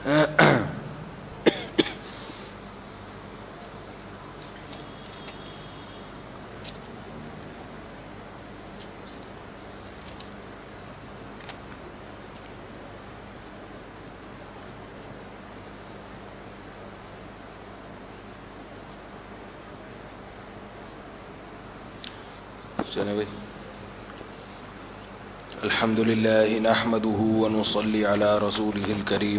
چلیں بھائی. الحمد للہ نحمده ونصلي على رسوله الكريم.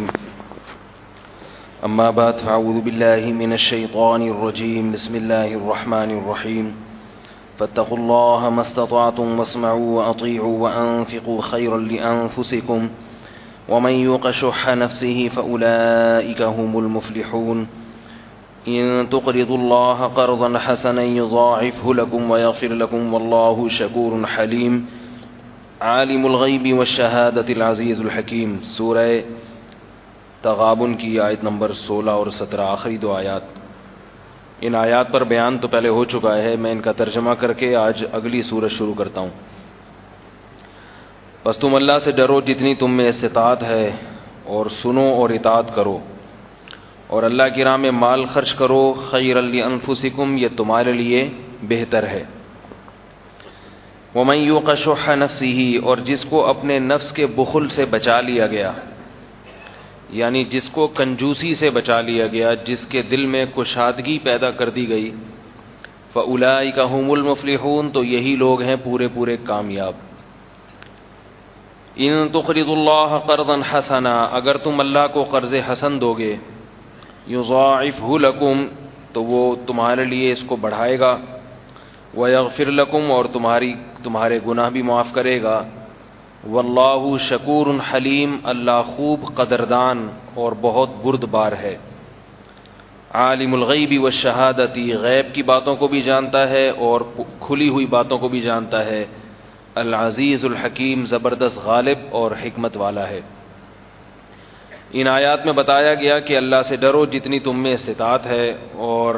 اما بعد فاعوذ بالله من الشيطان الرجيم. بسم الله الرحمن الرحيم. فاتقوا الله ما استطعتم واسمعوا واطيعوا وانفقوا خيرا لانفسكم ومن يوق شح نفسه فاولئك هم المفلحون. إن تقرضوا الله قرضا حسنا يضاعفه لكم ويغفر لكم والله شكور حليم. عالم الغیب والشہادۃ العزیز الحکیم. سورہ تغابن کی آیت نمبر 16 اور 17 آخری دو آیات. ان آیات پر بیان تو پہلے ہو چکا ہے، میں ان کا ترجمہ کر کے آج اگلی سورت شروع کرتا ہوں. بس تم اللہ سے ڈرو جتنی تم میں استطاعت ہے، اور سنو اور اطاعت کرو، اور اللہ کی راہ میں مال خرچ کرو. خیرا لانفسکم، یہ تمہارے لیے بہتر ہے. ومن یوق شح نفسہ، اور جس کو اپنے نفس کے بخل سے بچا لیا گیا، یعنی جس کو کنجوسی سے بچا لیا گیا، جس کے دل میں کشادگی پیدا کر دی گئی. فاولئک هم المفلحون، تو یہی لوگ ہیں پورے کامیاب. ان تقرضوا اللہ قرضا حسنا، اگر تم اللہ کو قرض حسن دو گے، یضاعفہ لکم، تو وہ تمہارے لیے اس کو بڑھائے گا. ویغفر لکم، اور تمہارے گناہ بھی معاف کرے گا. واللہ شکور حلیم، اللہ خوب قدردان اور بہت بردبار ہے. عالم الغیب والشہادۃ، غیب کی باتوں کو بھی جانتا ہے اور کھلی ہوئی باتوں کو بھی جانتا ہے. العزیز الحکیم، زبردست غالب اور حکمت والا ہے. ان آیات میں بتایا گیا کہ اللہ سے ڈرو جتنی تم میں استطاعت ہے، اور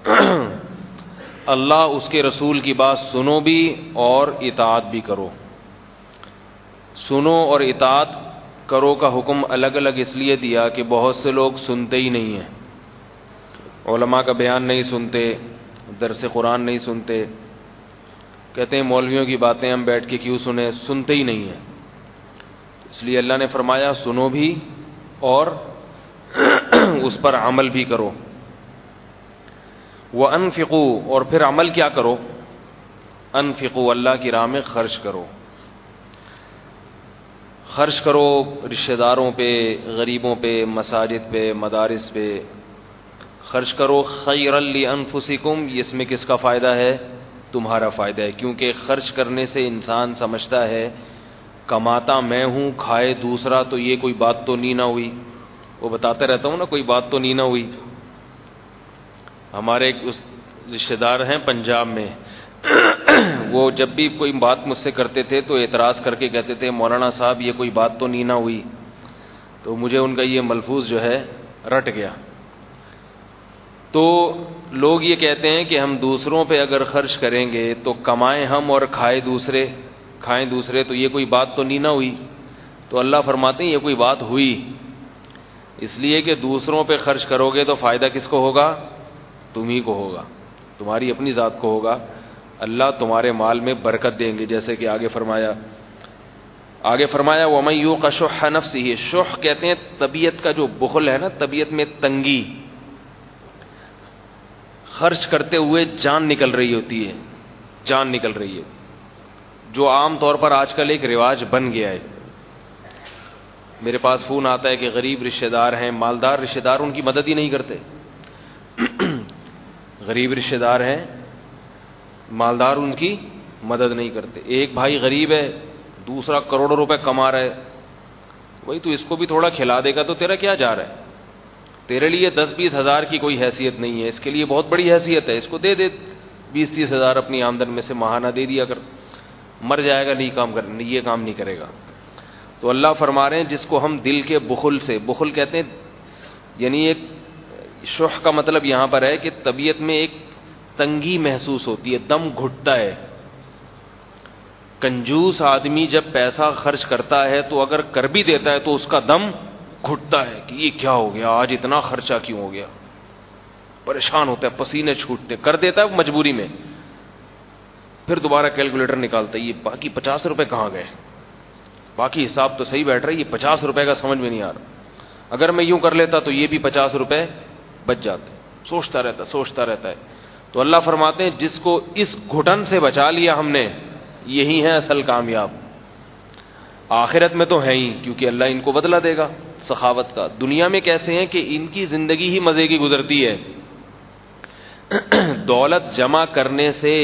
اللہ اس کے رسول کی بات سنو بھی اور اطاعت بھی کرو. سنو اور اطاعت کرو کا حکم الگ الگ اس لیے دیا کہ بہت سے لوگ سنتے ہی نہیں ہیں، علماء کا بیان نہیں سنتے، درس قرآن نہیں سنتے، کہتے ہیں مولویوں کی باتیں ہم بیٹھ کے کیوں سنیں، سنتے ہی نہیں ہیں. اس لیے اللہ نے فرمایا سنو بھی اور اس پر عمل بھی کرو. وَأَنفِقُوا، اور پھر عمل کیا کرو؟ انفقوا، اللہ کی راہ میں خرچ کرو. خرچ کرو رشتہ داروں پہ، غریبوں پہ، مساجد پہ، مدارس پہ خرچ کرو. خیرا لانفسکم، اس میں کس کا فائدہ ہے؟ تمہارا فائدہ ہے، کیونکہ خرچ کرنے سے انسان سمجھتا ہے کماتا میں ہوں، کھائے دوسرا، تو یہ کوئی بات تو نہیں نہ ہوئی. وہ بتاتا رہتا ہوں نا، کوئی بات تو نہیں نہ ہوئی. ہمارے ایک رشتہ دار ہیں پنجاب میں، وہ جب بھی کوئی بات مجھ سے کرتے تھے تو اعتراض کر کے کہتے تھے مولانا صاحب یہ کوئی بات تو نہیں نہ ہوئی. تو مجھے ان کا یہ ملفوظ جو ہے رٹ گیا. تو لوگ یہ کہتے ہیں کہ ہم دوسروں پہ اگر خرچ کریں گے تو کمائیں ہم اور کھائیں دوسرے، تو یہ کوئی بات تو نہیں نہ ہوئی. تو اللہ فرماتے ہیں یہ کوئی بات ہوئی، اس لیے کہ دوسروں پہ خرچ کرو گے تو فائدہ کس کو ہوگا؟ تم ہی کو ہوگا، تمہاری اپنی ذات کو ہوگا. اللہ تمہارے مال میں برکت دیں گے، جیسے کہ آگے فرمایا وَمَن یوق شح نفسہ. شح کہتے ہیں طبیعت کا جو بخل ہے نا، طبیعت میں تنگی، خرچ کرتے ہوئے جان نکل رہی ہے، جو عام طور پر آج کل ایک رواج بن گیا ہے. میرے پاس فون آتا ہے کہ غریب رشتہ دار ہیں، مالدار رشتہ دار ان کی مدد ہی نہیں کرتے. غریب رشتہ دار ہیں، مالدار ان کی مدد نہیں کرتے. ایک بھائی غریب ہے، دوسرا کروڑوں روپے کما رہا ہے، وہی تو اس کو بھی تھوڑا کھلا دے گا تو تیرا کیا جا رہا ہے؟ تیرے لیے 10-20 ہزار کی کوئی حیثیت نہیں ہے، اس کے لیے بہت بڑی حیثیت ہے. اس کو دے 20-30 ہزار اپنی آمدن میں سے ماہانہ دے دیا کر، مر جائے گا نہیں یہ کام نہیں کرے گا. تو اللہ فرما رہے ہیں جس کو ہم دل کے بخل سے، بخل کہتے ہیں یعنی ایک شح کا مطلب یہاں پر ہے کہ طبیعت میں ایک تنگی محسوس ہوتی ہے، دم گھٹتا ہے. کنجوس آدمی جب پیسہ خرچ کرتا ہے تو اگر کر بھی دیتا ہے تو اس کا دم گھٹتا ہے کہ یہ کیا ہو گیا، آج اتنا خرچہ کیوں ہو گیا، پریشان ہوتا ہے، پسینے چھوٹتے، کر دیتا ہے مجبوری میں. پھر دوبارہ کیلکولیٹر نکالتا ہے، یہ باقی 50 روپے کہاں گئے، باقی حساب تو صحیح بیٹھ رہا ہے، یہ 50 روپے کا سمجھ میں نہیں آ رہا، اگر میں یوں کر لیتا تو یہ بھی 50 روپے بچ جاتے. سوچتا رہتا ہے. تو اللہ فرماتے ہیں جس کو اس گھٹن سے بچا لیا ہم نے، یہی ہے اصل کامیاب. آخرت میں تو ہے ہی، کیونکہ اللہ ان کو بدلہ دے گا سخاوت کا. دنیا میں کیسے ہیں کہ ان کی زندگی ہی مزے کی گزرتی ہے. دولت جمع کرنے سے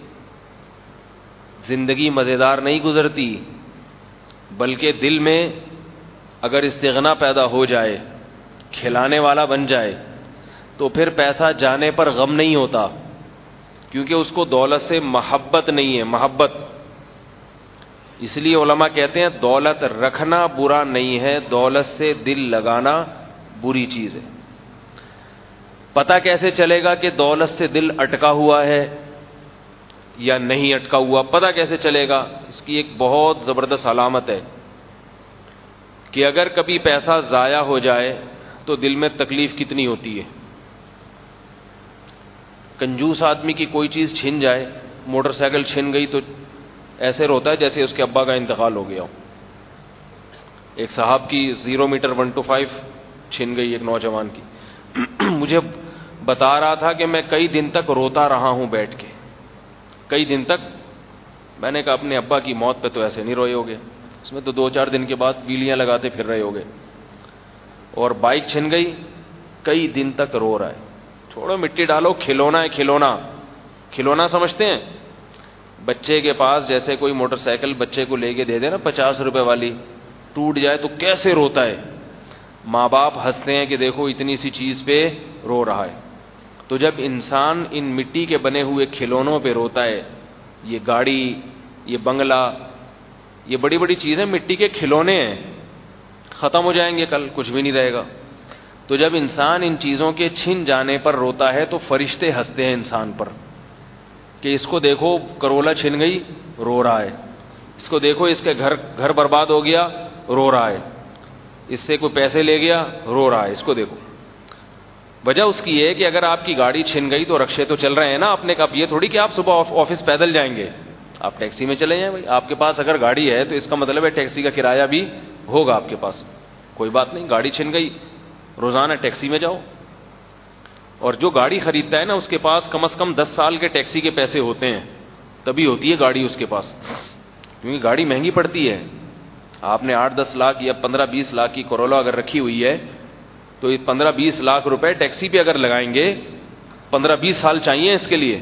زندگی مزیدار نہیں گزرتی، بلکہ دل میں اگر استغنا پیدا ہو جائے، کھلانے والا بن جائے، تو پھر پیسہ جانے پر غم نہیں ہوتا، کیونکہ اس کو دولت سے محبت نہیں ہے، محبت. اس لیے علماء کہتے ہیں دولت رکھنا برا نہیں ہے، دولت سے دل لگانا بری چیز ہے. پتہ کیسے چلے گا کہ دولت سے دل اٹکا ہوا ہے یا نہیں اٹکا ہوا؟ پتہ کیسے چلے گا؟ اس کی ایک بہت زبردست علامت ہے کہ اگر کبھی پیسہ ضائع ہو جائے تو دل میں تکلیف کتنی ہوتی ہے. کنجوس آدمی کی کوئی چیز چھن جائے، موٹر سائیکل چھن گئی تو ایسے روتا ہے جیسے اس کے ابا کا انتقال ہو گیا ہو. ایک صاحب کی 0 میٹر 125 چھن گئی ایک نوجوان کی. مجھے بتا رہا تھا کہ میں کئی دن تک روتا رہا ہوں بیٹھ کے، کئی دن تک. میں نے کہا اپنے ابا کی موت پہ تو ایسے نہیں روئے ہوگے، اس میں تو 2-4 دن کے بعد بیلیاں لگاتے پھر رہے ہوگے. اور بائک چھن گئی، کئی دن تک رو رہا ہے. چھوڑو مٹی ڈالو، کھلونا ہے، کھلونا سمجھتے ہیں. بچے کے پاس جیسے کوئی موٹر سائیکل بچے کو لے کے دے دے نا 50 روپے والی، ٹوٹ جائے تو کیسے روتا ہے. ماں باپ ہنستے ہیں کہ دیکھو اتنی سی چیز پہ رو رہا ہے. تو جب انسان ان مٹی کے بنے ہوئے کھلونوں پہ روتا ہے، یہ گاڑی، یہ بنگلہ، یہ بڑی بڑی چیزیں مٹی کے کھلونے ہیں، ختم ہو جائیں گے کل، کچھ بھی نہیں رہے گا. تو جب انسان ان چیزوں کے چھن جانے پر روتا ہے تو فرشتے ہنستے ہیں انسان پر کہ اس کو دیکھو کرولا چھن گئی، رو رہا ہے. اس کو دیکھو اس کے گھر برباد ہو گیا، رو رہا ہے. اس سے کوئی پیسے لے گیا، رو رہا ہے. اس کو دیکھو. وجہ اس کی ہے کہ اگر آپ کی گاڑی چھن گئی تو رکشے تو چل رہے ہیں نا اپنے. کا یہ تھوڑی کہ آپ صبح آفس پیدل جائیں گے، آپ ٹیکسی میں چلے جائیں. بھائی آپ کے پاس اگر گاڑی ہے تو اس کا مطلب ہے ٹیکسی کا کرایہ بھی ہوگا آپ کے پاس. کوئی بات نہیں، گاڑی چھن گئی، روزانہ ٹیکسی میں جاؤ. اور جو گاڑی خریدتا ہے نا اس کے پاس کم از کم 10 سال کے ٹیکسی کے پیسے ہوتے ہیں، تبھی ہوتی ہے گاڑی اس کے پاس، کیونکہ گاڑی مہنگی پڑتی ہے. آپ نے 8-10 لاکھ یا 15-20 لاکھ کی کرولا اگر رکھی ہوئی ہے تو یہ 15-20 لاکھ روپے ٹیکسی پہ اگر لگائیں گے، 15-20 سال چاہیے اس کے لیے.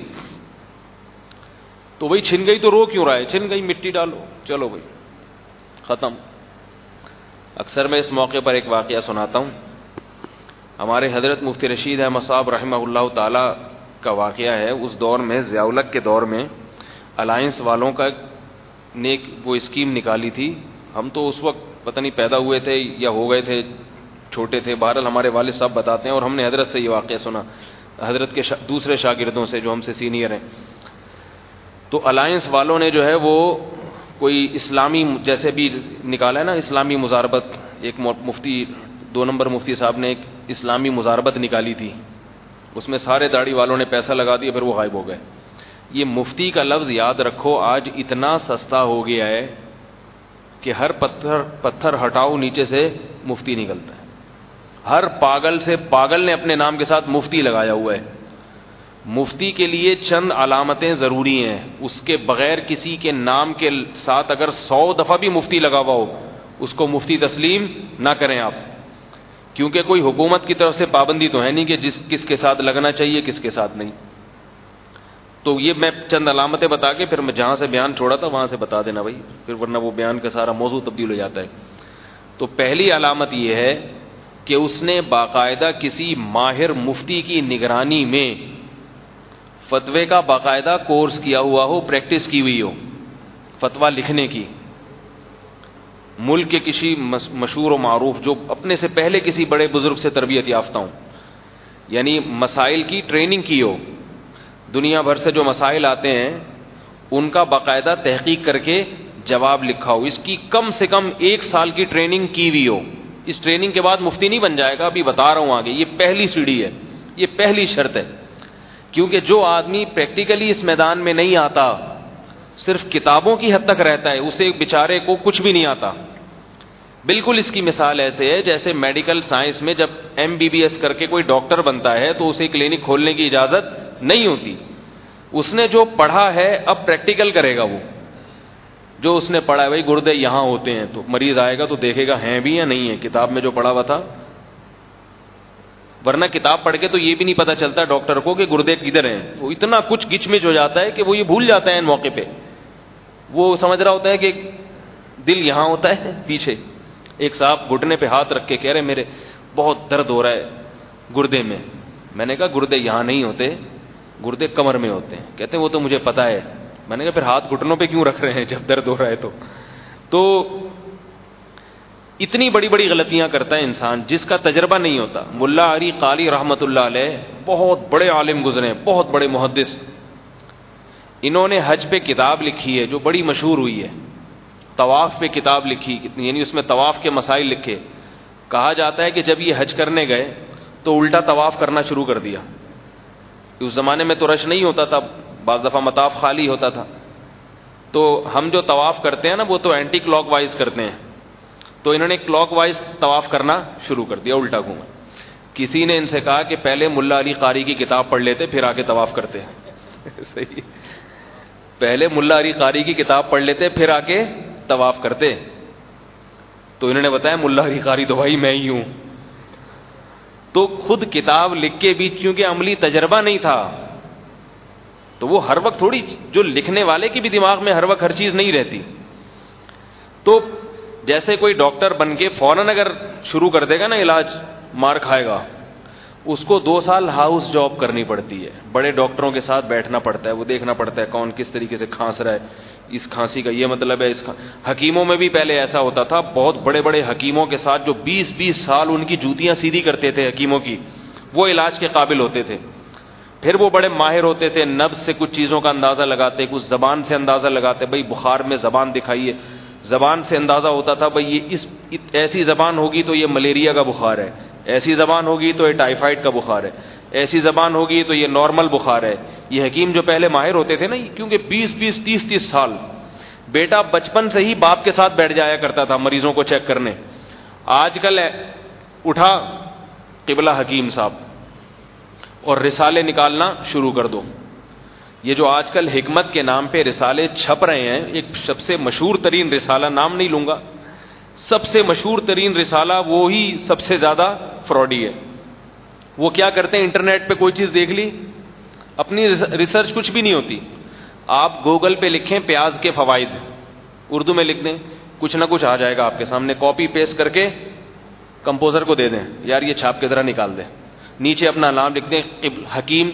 تو وہی چھن گئی تو رو کیوں رہا ہے؟ چھن گئی مٹی ڈالو، چلو بھائی ختم. اکثر میں اس موقع پر ایک واقعہ سناتا ہوں. ہمارے حضرت مفتی رشید احمد صاحب رحمہ اللہ تعالی کا واقعہ ہے. اس دور میں ضیاء الحق کے دور میں الائنس والوں کا نے وہ اسکیم نکالی تھی. ہم تو اس وقت پتہ نہیں پیدا ہوئے تھے یا ہو گئے تھے، چھوٹے تھے. بہرحال ہمارے والد صاحب بتاتے ہیں اور ہم نے حضرت سے یہ واقعہ سنا، حضرت کے دوسرے شاگردوں سے جو ہم سے سینئر ہیں. تو الائنس والوں نے جو ہے وہ کوئی اسلامی جیسے بھی نکالا ہے نا، اسلامی مزاربت. ایک مفتی 2 نمبر مفتی صاحب نے ایک اسلامی مزاربت نکالی تھی. اس میں سارے داڑھی والوں نے پیسہ لگا دیا، پھر وہ غائب ہو گئے. یہ مفتی کا لفظ یاد رکھو، آج اتنا سستا ہو گیا ہے کہ ہر پتھر ہٹاؤ نیچے سے مفتی نکلتا ہے. ہر پاگل سے پاگل نے اپنے نام کے ساتھ مفتی لگایا ہوا ہے. مفتی کے لیے چند علامتیں ضروری ہیں، اس کے بغیر کسی کے نام کے ساتھ اگر 100 دفعہ بھی مفتی لگا ہوا ہو اس کو مفتی تسلیم نہ کریں آپ، کیونکہ کوئی حکومت کی طرف سے پابندی تو ہے نہیں کہ کس کے ساتھ لگنا چاہیے کس کے ساتھ نہیں. تو یہ میں چند علامتیں بتا کے پھر میں جہاں سے بیان چھوڑا تھا وہاں سے بتا دینا بھائی، پھر ورنہ وہ بیان کا سارا موضوع تبدیل ہو جاتا ہے. تو پہلی علامت یہ ہے کہ اس نے باقاعدہ کسی ماہر مفتی کی نگرانی میں فتوے کا باقاعدہ کورس کیا ہوا ہو، پریکٹس کی ہوئی ہو فتویٰ لکھنے کی. ملک کے کسی مشہور و معروف جو اپنے سے پہلے کسی بڑے بزرگ سے تربیت یافتہ ہوں، یعنی مسائل کی ٹریننگ کی ہو. دنیا بھر سے جو مسائل آتے ہیں ان کا باقاعدہ تحقیق کر کے جواب لکھا ہو. اس کی کم سے کم 1 سال کی ٹریننگ کی ہوئی ہو. اس ٹریننگ کے بعد مفتی نہیں بن جائے گا, ابھی بتا رہا ہوں آگے. یہ پہلی سیڑھی ہے, یہ پہلی شرط ہے. کیونکہ جو آدمی پریکٹیکلی اس میدان میں نہیں آتا, صرف کتابوں کی حد تک رہتا ہے, اسے بیچارے کو کچھ بھی نہیں آتا. بالکل اس کی مثال ایسے ہے جیسے میڈیکل سائنس میں جب MBBS کر کے کوئی ڈاکٹر بنتا ہے تو اسے کلینک کھولنے کی اجازت نہیں ہوتی. اس نے جو پڑھا ہے اب پریکٹیکل کرے گا. وہ جو اس نے پڑھا ہے, بھائی گردے یہاں ہوتے ہیں, تو مریض آئے گا تو دیکھے گا ہیں بھی یا نہیں ہے کتاب میں جو پڑھا ہوا تھا. ورنہ کتاب پڑھ کے تو یہ بھی نہیں پتا چلتا ڈاکٹر کو کہ گردے کدھر ہیں. وہ اتنا کچھ گچ مچ ہو جاتا ہے کہ وہ یہ بھول جاتا ہے ان موقع پہ. وہ سمجھ رہا ہوتا ہے کہ دل یہاں ہوتا ہے پیچھے. ایک صاحب گھٹنے پہ ہاتھ رکھ کے کہہ رہے میرے بہت درد ہو رہا ہے گردے میں. میں نے کہا گردے یہاں نہیں ہوتے, گردے کمر میں ہوتے ہیں. کہتے ہیں وہ تو مجھے پتا ہے. میں نے کہا پھر ہاتھ گھٹنوں پہ کیوں رکھ رہے ہیں جب درد ہو رہا ہے تو اتنی بڑی بڑی غلطیاں کرتا ہے انسان جس کا تجربہ نہیں ہوتا. ملا علی قاری رحمۃ اللہ علیہ بہت بڑے عالم گزرے, بہت بڑے محدث. انہوں نے حج پہ کتاب لکھی ہے جو بڑی مشہور ہوئی ہے. طواف پہ کتاب لکھی, یعنی اس میں طواف کے مسائل لکھے. کہا جاتا ہے کہ جب یہ حج کرنے گئے تو الٹا طواف کرنا شروع کر دیا. اس زمانے میں تو رش نہیں ہوتا تھا, بعض دفعہ مطاف خالی ہوتا تھا. تو ہم جو طواف کرتے ہیں نا وہ تو اینٹی کلاک وائز کرتے ہیں, تو انہوں نے کلاک وائز طواف کرنا شروع کر دیا, الٹا گھوما. کسی نے ان سے کہا کہ پہلے ملا علی قاری کی کتاب پڑھ لیتے پھر آ کے طواف کرتے. صحیح, پہلے ملا علی قاری کی کتاب پڑھ لیتے پھر آ کے طواف کرتے. تو انہوں نے بتایا ملا علی قاری تو بھائی میں ہی ہوں. تو خود کتاب لکھ کے بھی کیونکہ عملی تجربہ نہیں تھا, تو وہ ہر وقت تھوڑی, جو لکھنے والے کی بھی دماغ میں ہر وقت ہر چیز نہیں رہتی. تو جیسے کوئی ڈاکٹر بن کے فوراً اگر شروع کر دے گا نا علاج, مار کھائے گا. اس کو 2 سال ہاؤس جاب کرنی پڑتی ہے, بڑے ڈاکٹروں کے ساتھ بیٹھنا پڑتا ہے, وہ دیکھنا پڑتا ہے کون کس طریقے سے کھانس رہا ہے, اس کھانسی کا یہ مطلب ہے. حکیموں میں بھی پہلے ایسا ہوتا تھا, بہت بڑے بڑے حکیموں کے ساتھ جو 20-20 سال ان کی جوتیاں سیدھی کرتے تھے حکیموں کی, وہ علاج کے قابل ہوتے تھے. پھر وہ بڑے ماہر ہوتے تھے, نبض سے کچھ چیزوں کا اندازہ لگاتے, کچھ زبان سے اندازہ لگاتے, بھائی بخار میں زبان دکھائیے. زبان سے اندازہ ہوتا تھا بھائی یہ اس ایسی زبان ہوگی تو یہ ملیریا کا بخار ہے, ایسی زبان ہوگی تو یہ ٹائیفائڈ کا بخار ہے, ایسی زبان ہوگی تو یہ نارمل بخار ہے. یہ حکیم جو پہلے ماہر ہوتے تھے نا, کیونکہ 20-20 30-30 سال بیٹا بچپن سے ہی باپ کے ساتھ بیٹھ جایا کرتا تھا مریضوں کو چیک کرنے. آج کل اٹھا قبلہ حکیم صاحب اور رسالے نکالنا شروع کر دو. یہ جو آج کل حکمت کے نام پہ رسالے چھپ رہے ہیں, ایک سب سے مشہور ترین رسالہ, نام نہیں لوں گا, سب سے مشہور ترین رسالہ وہی سب سے زیادہ فراڈی ہے. وہ کیا کرتے ہیں, انٹرنیٹ پہ کوئی چیز دیکھ لی, اپنی ریسرچ کچھ بھی نہیں ہوتی. آپ گوگل پہ لکھیں پیاز کے فوائد, اردو میں لکھ دیں, کچھ نہ کچھ آ جائے گا آپ کے سامنے. کاپی پیسٹ کر کے کمپوزر کو دے دیں, یار یہ چھاپ کے ذرا نکال دیں. نیچے اپنا نام لکھ دیں حکیم,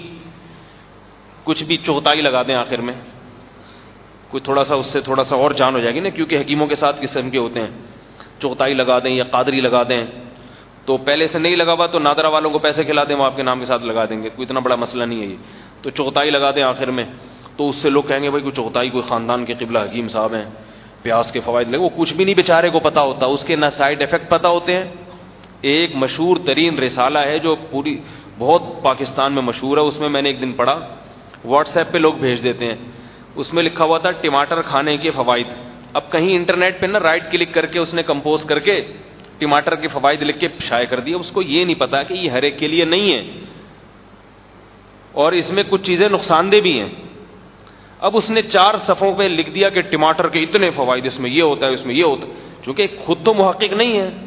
کچھ بھی چوتائی لگا دیں آخر میں, کچھ تھوڑا سا اس سے تھوڑا سا اور جان ہو جائے گی نا, کیونکہ حکیموں کے ساتھ کس قسم کے ہوتے ہیں. چوتائی لگا دیں یا قادری لگا دیں. تو پہلے سے نہیں لگا ہوا تو نادرا والوں کو پیسے کھلا دیں, وہ آپ کے نام کے ساتھ لگا دیں گے, کوئی اتنا بڑا مسئلہ نہیں ہے یہ. تو چوتائی لگا دیں آخر میں, تو اس سے لوگ کہیں گے بھائی کوئی چوتائی کوئی خاندان کے قبلہ حکیم صاحب ہیں, پیاز کے فوائد لگے. وہ کچھ بھی نہیں بیچارے کو پتا ہوتا, اس کے نہ سائیڈ افیکٹ پتا ہوتے ہیں. ایک مشہور ترین رسالہ ہے جو پوری بہت پاکستان میں مشہور ہے, اس میں نے ایک دن پڑھا, واٹس ایپ پہ لوگ بھیج دیتے ہیں. اس میں لکھا ہوا تھا ٹماٹر کھانے کے فوائد. اب کہیں انٹرنیٹ پہ نا رائٹ کلک کر کے اس نے کمپوز کر کے ٹماٹر کے فوائد لکھ کے شائع کر دیا. اس کو یہ نہیں پتا کہ یہ ہر ایک کے لیے نہیں ہے, اور اس میں کچھ چیزیں نقصان دہ بھی ہیں. اب اس نے 4 صفحوں پہ لکھ دیا کہ ٹماٹر کے اتنے فوائد, اس میں یہ ہوتا ہے, اس میں یہ ہوتا ہے, چونکہ خود تو محقق نہیں ہے.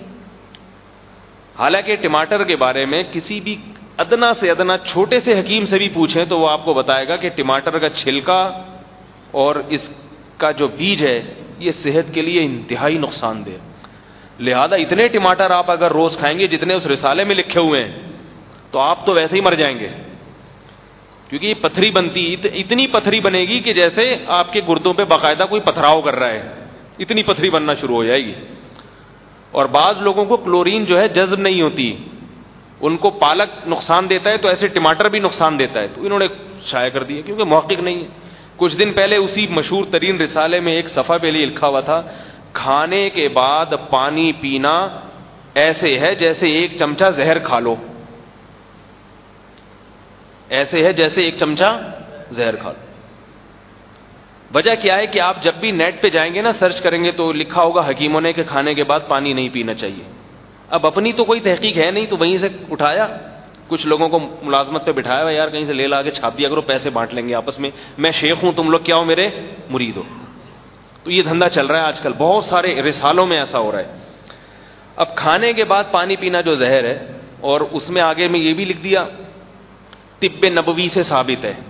حالانکہ ٹماٹر کے بارے میں کسی بھی ادنا سے ادنا چھوٹے سے حکیم سے بھی پوچھیں تو وہ آپ کو بتائے گا کہ ٹماٹر کا چھلکا اور اس کا جو بیج ہے یہ صحت کے لیے انتہائی نقصان دہ. لہذا اتنے ٹماٹر آپ اگر روز کھائیں گے جتنے اس رسالے میں لکھے ہوئے ہیں تو آپ تو ویسے ہی مر جائیں گے, کیونکہ یہ پتھری بنتی, اتنی پتھری بنے گی کہ جیسے آپ کے گردوں پہ باقاعدہ کوئی پتھراؤ کر رہا ہے, اتنی پتھری بننا شروع ہو جائے گی. اور بعض لوگوں کو کلورین جو ہے جذب نہیں ہوتی, ان کو پالک نقصان دیتا ہے تو ایسے ٹماٹر بھی نقصان دیتا ہے. تو انہوں نے شائع کر دیا کیونکہ محقق نہیں ہے. کچھ دن پہلے اسی مشہور ترین رسالے میں ایک صفحہ پہ لکھا ہوا تھا, کھانے کے بعد پانی پینا ایسے ہے جیسے ایک چمچہ زہر کھا لو، ایسے ہے جیسے ایک چمچہ زہر کھا لو۔ وجہ کیا ہے کہ آپ جب بھی نیٹ پہ جائیں گے نا، سرچ کریں گے تو لکھا ہوگا حکیموں نے کہ کھانے کے بعد پانی نہیں پینا چاہیے۔ اب اپنی تو کوئی تحقیق ہے نہیں، تو وہیں سے اٹھایا، کچھ لوگوں کو ملازمت پہ بٹھایا ہوا، یار کہیں سے لے لا کے چھاپ دیا کرو، پیسے بانٹ لیں گے آپس میں، میں شیخ ہوں تم لوگ کیا ہو میرے مرید ہو۔ تو یہ دھندا چل رہا ہے آج کل، بہت سارے رسالوں میں ایسا ہو رہا ہے۔ اب کھانے کے بعد پانی پینا جو زہر ہے، اور اس میں آگے میں یہ بھی لکھ دیا طب نبوی سے ثابت ہے۔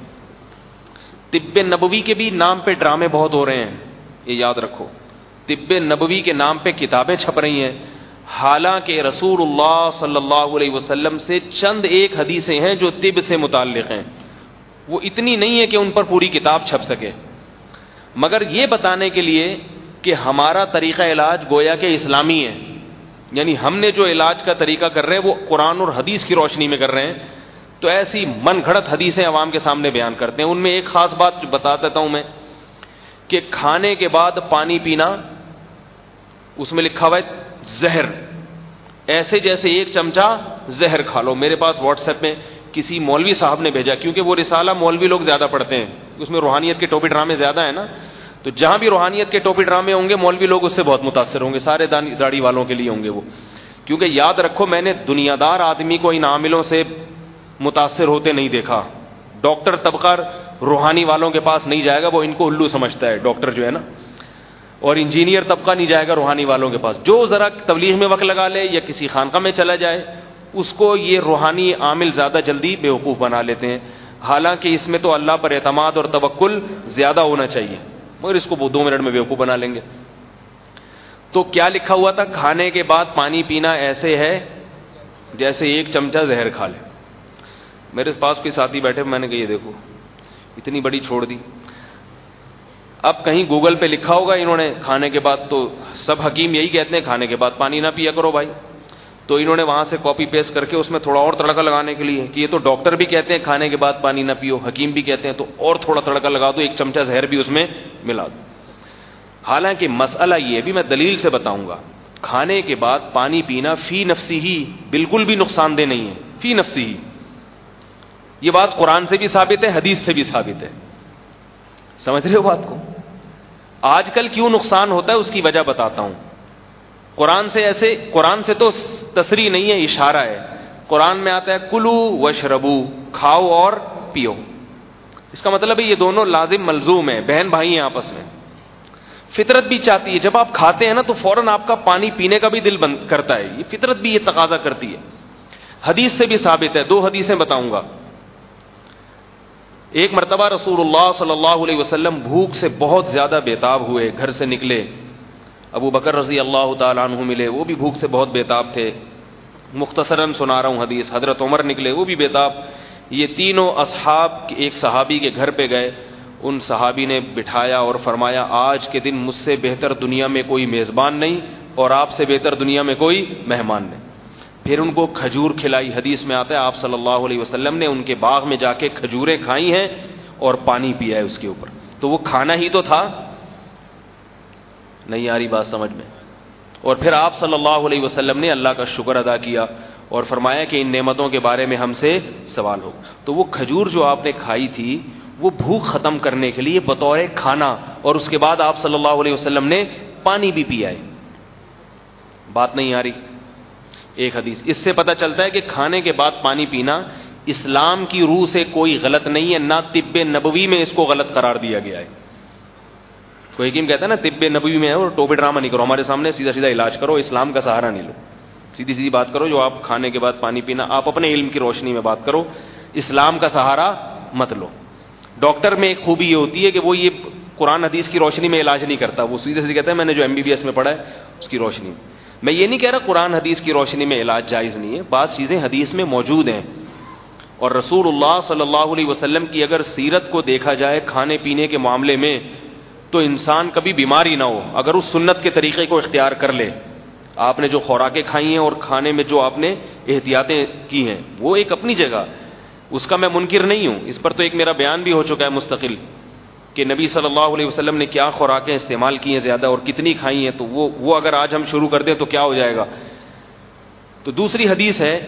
طب نبوی کے بھی نام پہ ڈرامے بہت ہو رہے ہیں، یہ یاد رکھو، طب نبوی کے نام پہ کتابیں چھپ رہی ہیں، حالانکہ رسول اللہ صلی اللہ علیہ وسلم سے چند ایک حدیثیں ہیں جو طب سے متعلق ہیں، وہ اتنی نہیں ہے کہ ان پر پوری کتاب چھپ سکے، مگر یہ بتانے کے لیے کہ ہمارا طریقہ علاج گویا کہ اسلامی ہے، یعنی ہم نے جو علاج کا طریقہ کر رہے ہیں وہ قرآن اور حدیث کی روشنی میں کر رہے ہیں، تو ایسی من گھڑت حدیثیں عوام کے سامنے بیان کرتے ہیں۔ ان میں ایک خاص بات بتا دیتا ہوں میں کہ کھانے کے بعد پانی پینا، اس میں لکھا ہوا ہے زہر، ایسے جیسے ایک چمچہ زہر کھا لو۔ میرے پاس واٹس ایپ میں کسی مولوی صاحب نے بھیجا، کیونکہ وہ رسالہ مولوی لوگ زیادہ پڑھتے ہیں، اس میں روحانیت کے ٹوپی ڈرامے زیادہ ہیں نا، تو جہاں بھی روحانیت کے ٹوپی ڈرامے ہوں گے مولوی لوگ اس سے بہت متاثر ہوں گے، سارے داڑھی والوں کے لیے ہوں گے وہ، کیونکہ یاد رکھو میں نے دنیا دار آدمی کو ان عاملوں سے متاثر ہوتے نہیں دیکھا۔ ڈاکٹر طبقہ روحانی والوں کے پاس نہیں جائے گا، وہ ان کو الو سمجھتا ہے ڈاکٹر جو ہے نا، اور انجینئر طبقہ نہیں جائے گا روحانی والوں کے پاس۔ جو ذرا تبلیغ میں وقت لگا لے یا کسی خانقاہ میں چلا جائے، اس کو یہ روحانی عامل زیادہ جلدی بیوقوف بنا لیتے ہیں، حالانکہ اس میں تو اللہ پر اعتماد اور توکل زیادہ ہونا چاہیے، مگر اس کو وہ 2 منٹ میں بیوقوف بنا لیں گے۔ تو کیا لکھا ہوا تھا؟ کھانے کے بعد پانی پینا ایسے ہے جیسے ایک چمچہ زہر کھا لے۔ میرے پاس کوئی ساتھی بیٹھے، میں نے کہا یہ دیکھو اتنی بڑی چھوڑ دی۔ اب کہیں گوگل پہ لکھا ہوگا انہوں نے کھانے کے بعد، تو سب حکیم یہی کہتے ہیں کھانے کے بعد پانی نہ پیا کرو بھائی، تو انہوں نے وہاں سے کاپی پیسٹ کر کے اس میں تھوڑا اور تڑکا لگانے کے لیے کہ یہ تو ڈاکٹر بھی کہتے ہیں کھانے کے بعد پانی نہ پیو، حکیم بھی کہتے ہیں، تو اور تھوڑا تڑکا لگا دو، ایک چمچہ زہر بھی اس میں ملا دو۔ حالانکہ مسئلہ یہ بھی میں دلیل سے بتاؤں گا، کھانے کے بعد پانی پینا فی نفسی ہی بالکل بھی نقصان دہ نہیں ہے، فی نفسی ہی، یہ بات قرآن سے بھی ثابت ہے، حدیث سے بھی ثابت ہے۔ سمجھ رہے ہو بات کو؟ آج کل کیوں نقصان ہوتا ہے اس کی وجہ بتاتا ہوں۔ قرآن سے تو تصریح نہیں ہے، اشارہ ہے۔ قرآن میں آتا ہے کلو وشربو، کھاؤ اور پیو، اس کا مطلب ہے یہ دونوں لازم ملزوم ہیں، بہن بھائی ہیں آپس میں۔ فطرت بھی چاہتی ہے جب آپ کھاتے ہیں نا تو فوراً آپ کا پانی پینے کا بھی دل بند کرتا ہے، یہ فطرت بھی یہ تقاضا کرتی ہے۔ حدیث سے بھی ثابت ہے، 2 حدیثیں بتاؤں گا۔ ایک مرتبہ رسول اللہ صلی اللہ علیہ وسلم بھوک سے بہت زیادہ بےتاب ہوئے، گھر سے نکلے، ابو بکر رضی اللہ تعالیٰ عنہ ملے، وہ بھی بھوک سے بہت بےتاب تھے، مختصراً سنا رہا ہوں حدیث۔ حضرت عمر نکلے، وہ بھی بےتاب، یہ تینوں اصحاب ایک صحابی کے گھر پہ گئے، ان صحابی نے بٹھایا اور فرمایا آج کے دن مجھ سے بہتر دنیا میں کوئی میزبان نہیں اور آپ سے بہتر دنیا میں کوئی مہمان نہیں۔ پھر ان کو کھجور کھلائی، حدیث میں آتا ہے آپ صلی اللہ علیہ وسلم نے ان کے باغ میں جا کے کھجوریں کھائی ہیں اور پانی پیا ہے اس کے اوپر، تو وہ کھانا ہی تو تھا۔ نہیں آ رہی بات سمجھ میں؟ اور پھر آپ صلی اللہ علیہ وسلم نے اللہ کا شکر ادا کیا اور فرمایا کہ ان نعمتوں کے بارے میں ہم سے سوال ہو۔ تو وہ کھجور جو آپ نے کھائی تھی وہ بھوک ختم کرنے کے لیے بطور کھانا، اور اس کے بعد آپ صلی اللہ علیہ وسلم نے پانی بھی پیا ہے۔ بات نہیں آ رہی؟ ایک حدیث اس سے پتہ چلتا ہے کہ کھانے کے بعد پانی پینا اسلام کی روح سے کوئی غلط نہیں ہے، نہ طب نبوی میں اس کو غلط قرار دیا گیا ہے۔ کوئی حکیم کہتا ہے نا طب نبوی میں ہے اور ٹوپی ڈرامہ نہیں کرو ہمارے سامنے، سیدھا سیدھا علاج کرو، اسلام کا سہارا نہیں لو، سیدھی سیدھی بات کرو، جو آپ کھانے کے بعد پانی پینا آپ اپنے علم کی روشنی میں بات کرو، اسلام کا سہارا مت لو۔ ڈاکٹر میں ایک خوبی یہ ہوتی ہے کہ وہ یہ قرآن حدیث کی روشنی میں علاج نہیں کرتا، وہ سیدھے سیدھے کہتا ہے میں نے جو MBBS میں پڑھا ہے اس کی روشنی میں۔ میں یہ نہیں کہہ رہا قرآن حدیث کی روشنی میں علاج جائز نہیں ہے، بعض چیزیں حدیث میں موجود ہیں، اور رسول اللہ صلی اللہ علیہ وسلم کی اگر سیرت کو دیکھا جائے کھانے پینے کے معاملے میں تو انسان کبھی بیماری نہ ہو اگر اس سنت کے طریقے کو اختیار کر لے۔ آپ نے جو خوراکیں کھائی ہیں اور کھانے میں جو آپ نے احتیاطیں کی ہیں وہ ایک اپنی جگہ، اس کا میں منکر نہیں ہوں، اس پر تو ایک میرا بیان بھی ہو چکا ہے مستقل کہ نبی صلی اللہ علیہ وسلم نے کیا خوراکیں استعمال کی ہیں زیادہ اور کتنی کھائی ہیں، تو وہ اگر آج ہم شروع کر دیں تو کیا ہو جائے گا، تو دوسری حدیث ہے،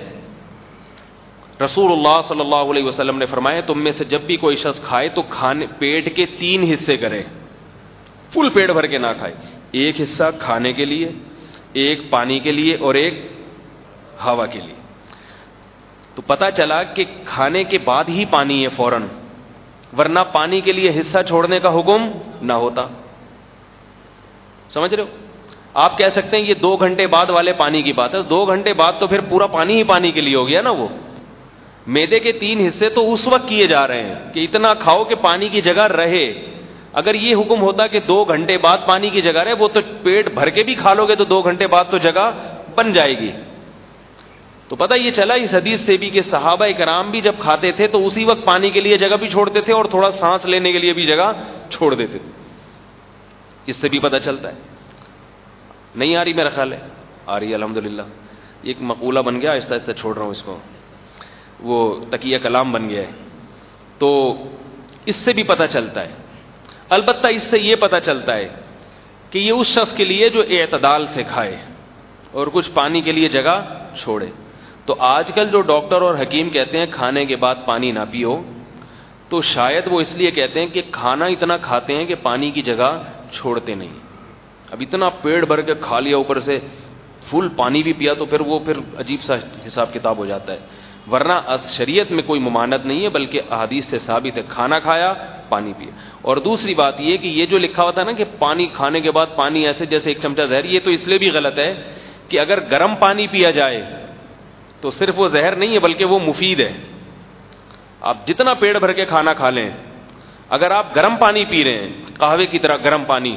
رسول اللہ صلی اللہ علیہ وسلم نے فرمایا تم میں سے جب بھی کوئی شخص کھائے تو کھانے پیٹ کے 3 حصے کرے، فل پیٹ بھر کے نہ کھائے، ایک حصہ کھانے کے لیے، ایک پانی کے لیے اور ایک ہوا کے لیے۔ تو پتہ چلا کہ کھانے کے بعد ہی پانی ہے فوراً، ورنہ پانی کے لیے حصہ چھوڑنے کا حکم نہ ہوتا۔ سمجھ رہے ہو؟ آپ کہہ سکتے ہیں یہ 2 گھنٹے بعد والے پانی کی بات ہے، 2 گھنٹے بعد تو پھر پورا پانی ہی پانی کے لیے ہو گیا نا۔ وہ میدے کے 3 حصے تو اس وقت کیے جا رہے ہیں کہ اتنا کھاؤ کہ پانی کی جگہ رہے۔ اگر یہ حکم ہوتا کہ 2 گھنٹے بعد پانی کی جگہ رہے، وہ تو پیٹ بھر کے بھی کھا لو گے تو 2 گھنٹے بعد تو جگہ بن جائے گی۔ تو پتہ یہ چلا اس حدیث سے بھی کہ صحابہ کرام بھی جب کھاتے تھے تو اسی وقت پانی کے لیے جگہ بھی چھوڑتے تھے اور تھوڑا سانس لینے کے لیے بھی جگہ چھوڑ دیتے تھے۔ اس سے بھی پتہ چلتا ہے۔ نہیں آ رہی میرا خیال ہے؟ آ رہی ہے الحمدللہ۔ ایک مقولہ بن گیا، آہستہ آہستہ چھوڑ رہا ہوں اس کو، وہ تقیہ کلام بن گیا ہے۔ تو اس سے بھی پتہ چلتا ہے، البتہ اس سے یہ پتہ چلتا ہے کہ یہ اس شخص کے لیے جو اعتدال سے کھائے اور کچھ پانی کے لیے جگہ چھوڑے۔ تو آج کل جو ڈاکٹر اور حکیم کہتے ہیں کھانے کے بعد پانی نہ پیو، تو شاید وہ اس لیے کہتے ہیں کہ کھانا اتنا کھاتے ہیں کہ پانی کی جگہ چھوڑتے نہیں۔ اب اتنا پیٹ بھر کے کھا لیا، اوپر سے فل پانی بھی پیا، تو پھر وہ عجیب سا حساب کتاب ہو جاتا ہے۔ ورنہ شریعت میں کوئی ممانعت نہیں ہے، بلکہ احادیث سے ثابت ہے کھانا کھایا پانی پیا۔ اور دوسری بات یہ کہ یہ جو لکھا ہوتا ہے نا کہ پانی کھانے کے بعد پانی ایسے جیسے 1 چمچہ زہر، یہ تو اس لیے بھی غلط ہے کہ اگر گرم پانی پیا جائے تو صرف وہ زہر نہیں ہے بلکہ وہ مفید ہے۔ آپ جتنا پیٹ بھر کے کھانا کھا لیں، اگر آپ گرم پانی پی رہے ہیں، قہوے کی طرح گرم پانی،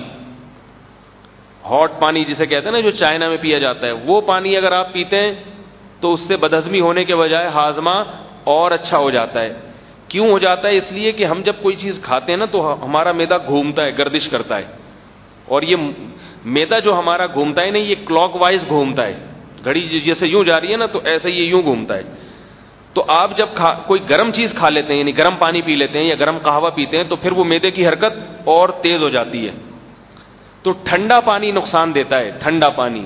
ہاٹ پانی جسے کہتے ہیں نا جو چائنا میں پیا جاتا ہے، وہ پانی اگر آپ پیتے ہیں تو اس سے بدہضمی ہونے کے بجائے ہاضمہ اور اچھا ہو جاتا ہے۔ کیوں ہو جاتا ہے؟ اس لیے کہ ہم جب کوئی چیز کھاتے ہیں نا تو ہمارا معدہ گھومتا ہے، گردش کرتا ہے، اور یہ معدہ جو ہمارا گھومتا ہے نا، یہ کلاک وائز گھومتا ہے، گھڑی جیسے یوں جا رہی ہے نا تو ایسے یہ یوں گھومتا ہے۔ تو آپ جب کوئی گرم چیز کھا لیتے ہیں، یعنی گرم پانی پی لیتے ہیں یا گرم قہوہ پیتے ہیں، تو پھر وہ معدے کی حرکت اور تیز ہو جاتی ہے۔ تو ٹھنڈا پانی نقصان دیتا ہے، ٹھنڈا پانی۔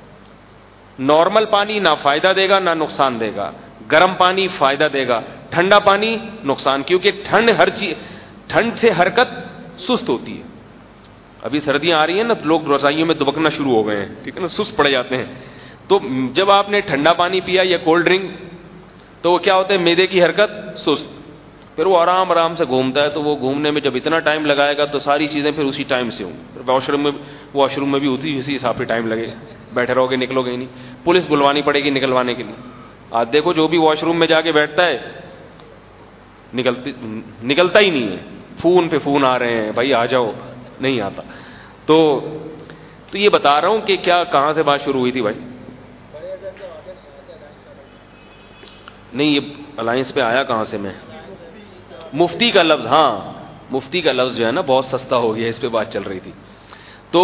نارمل پانی نہ فائدہ دے گا نہ نقصان دے گا، گرم پانی فائدہ دے گا، ٹھنڈا پانی نقصان، کیونکہ ٹھنڈ سے حرکت سست ہوتی ہے۔ ابھی سردیاں آ رہی ہیں نا، لوگ رضائیوں میں دبکنا شروع ہو گئے ہیں، ٹھیک ہے نا، سست پڑ جاتے ہیں۔ تو جب آپ نے ٹھنڈا پانی پیا یا کولڈ ڈرنک تو وہ کیا ہوتا ہے، معدے کی حرکت سست، پھر وہ آرام آرام سے گھومتا ہے۔ تو وہ گھومنے میں جب اتنا ٹائم لگائے گا تو ساری چیزیں پھر اسی ٹائم سے ہوں، پھر واش روم میں بھی اسی حساب سے ٹائم لگے گا، بیٹھے رہو گے نکلو گے ہی نہیں، پولیس بلوانی پڑے گی نکلوانے کے لیے۔ آج دیکھو جو بھی واش روم میں جا کے بیٹھتا ہے نکلتا ہی نہیں ہے، فون پہ فون آ رہے ہیں، بھائی آ جاؤ، نہیں آتا۔ تو یہ بتا رہا ہوں کہ کیا کہاں سے بات شروع ہوئی تھی بھائی؟ نہیں، یہ الائنس پہ آیا کہاں سے میں؟ مفتی کا لفظ، ہاں مفتی کا لفظ جو ہے نا بہت سستا ہو گیا، اس پہ بات چل رہی تھی۔ تو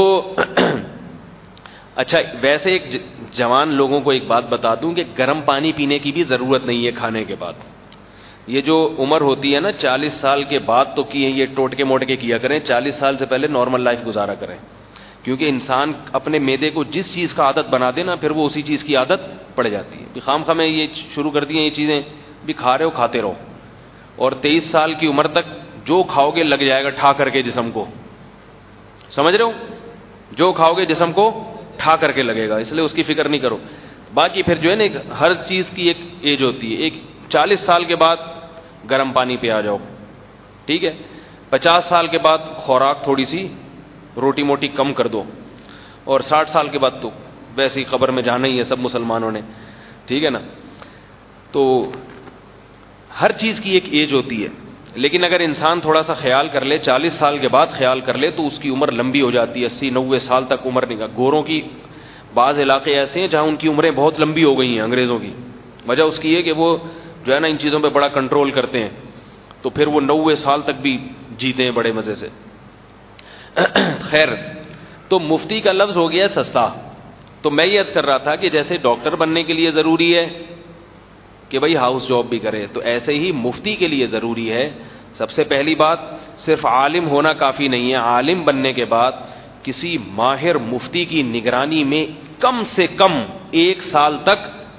اچھا، ویسے ایک جوان لوگوں کو ایک بات بتا دوں کہ گرم پانی پینے کی بھی ضرورت نہیں ہے کھانے کے بعد۔ یہ جو عمر ہوتی ہے نا 40 سال کے بعد تو یہ ٹوٹکے موٹکے کیا کریں، 40 سال سے پہلے نارمل لائف گزارا کریں، کیونکہ انسان اپنے معدے کو جس چیز کا عادت بنا دے نا پھر وہ اسی چیز کی عادت پڑ جاتی ہے۔ خام خواہ میں یہ شروع کر دی ہیں یہ چیزیں، بھی کھا رہے ہو کھاتے رہو، اور 23 سال کی عمر تک جو کھاؤ گے لگ جائے گا ٹھا کر کے جسم کو، سمجھ رہے ہو؟ جو کھاؤ گے جسم کو ٹھا کر کے لگے گا، اس لیے اس کی فکر نہیں کرو۔ باقی پھر جو ہے نا ہر چیز کی ایک ایج ہوتی ہے، ایک 40 سال کے بعد گرم پانی پہ آ جاؤ، ٹھیک ہے، 50 سال کے بعد خوراک تھوڑی سی روٹی موٹی کم کر دو، اور 60 سال کے بعد تو ویسے ہی قبر میں جانا ہی ہے سب مسلمانوں نے، ٹھیک ہے نا۔ تو ہر چیز کی ایک ایج ہوتی ہے، لیکن اگر انسان تھوڑا سا خیال کر لے، 40 سال کے بعد خیال کر لے تو اس کی عمر لمبی ہو جاتی ہے، 80-90 سال تک عمر نکال۔ گوروں کی بعض علاقے ایسے ہیں جہاں ان کی عمریں بہت لمبی ہو گئی ہیں انگریزوں کی، وجہ اس کی ہے کہ وہ جو ہے نا ان چیزوں پہ بڑا کنٹرول کرتے ہیں، تو پھر وہ 90 سال تک بھی جیتے ہیں بڑے مزے سے۔ خیر، تو مفتی کا لفظ ہو گیا سستا۔ تو میں یہ عرض کر رہا تھا کہ جیسے ڈاکٹر بننے کے لیے ضروری ہے کہ بھائی ہاؤس جاب بھی کرے، تو ایسے ہی مفتی کے لیے ضروری ہے۔ سب سے پہلی بات، صرف عالم ہونا کافی نہیں ہے، عالم بننے کے بعد کسی ماہر مفتی کی نگرانی میں کم سے کم 1 سال تک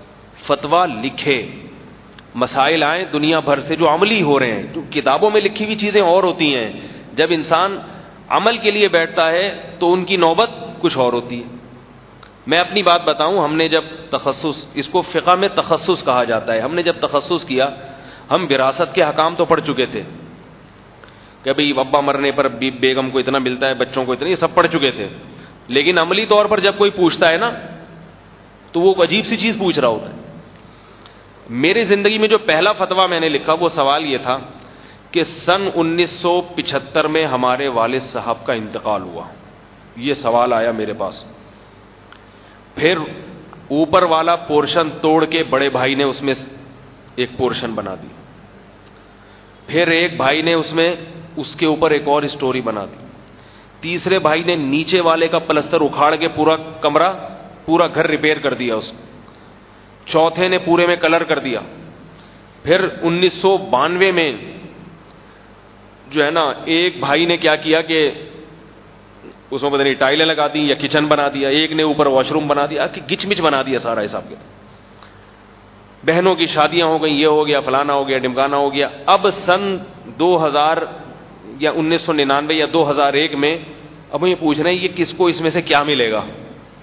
فتویٰ لکھے، مسائل آئیں دنیا بھر سے جو عملی ہو رہے ہیں. جو کتابوں میں لکھی ہوئی چیزیں اور ہوتی ہیں، جب انسان عمل کے لیے بیٹھتا ہے تو ان کی نوبت کچھ اور ہوتی ہے. میں اپنی بات بتاؤں، ہم نے جب تخصص، اس کو فقہ میں تخصص کہا جاتا ہے، ہم نے جب تخصص کیا، ہم وراثت کے حکام تو پڑھ چکے تھے کہ بھئی ابا مرنے پر بیگم کو اتنا ملتا ہے، بچوں کو اتنا، یہ سب پڑھ چکے تھے. لیکن عملی طور پر جب کوئی پوچھتا ہے نا تو وہ عجیب سی چیز پوچھ رہا ہوتا ہے. میری زندگی میں جو پہلا فتویٰ میں نے لکھا وہ سوال یہ تھا کہ سن 1975 میں ہمارے والد صاحب کا انتقال ہوا. یہ سوال آیا میرے پاس. پھر اوپر والا پورشن توڑ کے بڑے بھائی نے اس میں ایک پورشن بنا دی. پھر ایک بھائی نے اس میں اس کے اوپر ایک اور سٹوری بنا دی. تیسرے بھائی نے نیچے والے کا پلستر اکھاڑ کے پورا کمرہ، پورا گھر ریپیئر کر دیا اس. چوتھے نے پورے میں کلر کر دیا. پھر 1992 میں جو ہے نا ایک بھائی نے کیا کیا کہ اس میں پتہ نہیں ٹائلیں لگا دی یا کچن بنا دیا، ایک نے اوپر واش روم بنا دیا، گچ مچ بنا دیا سارا حساب کے. بہنوں کی شادیاں ہو گئیں، یہ ہو گیا، فلانا ہو گیا، ڈمکانا ہو گیا. اب سن 2000 یا 1999 یا 2001 میں اب یہ پوچھ رہے ہیں یہ کس کو اس میں سے کیا ملے گا.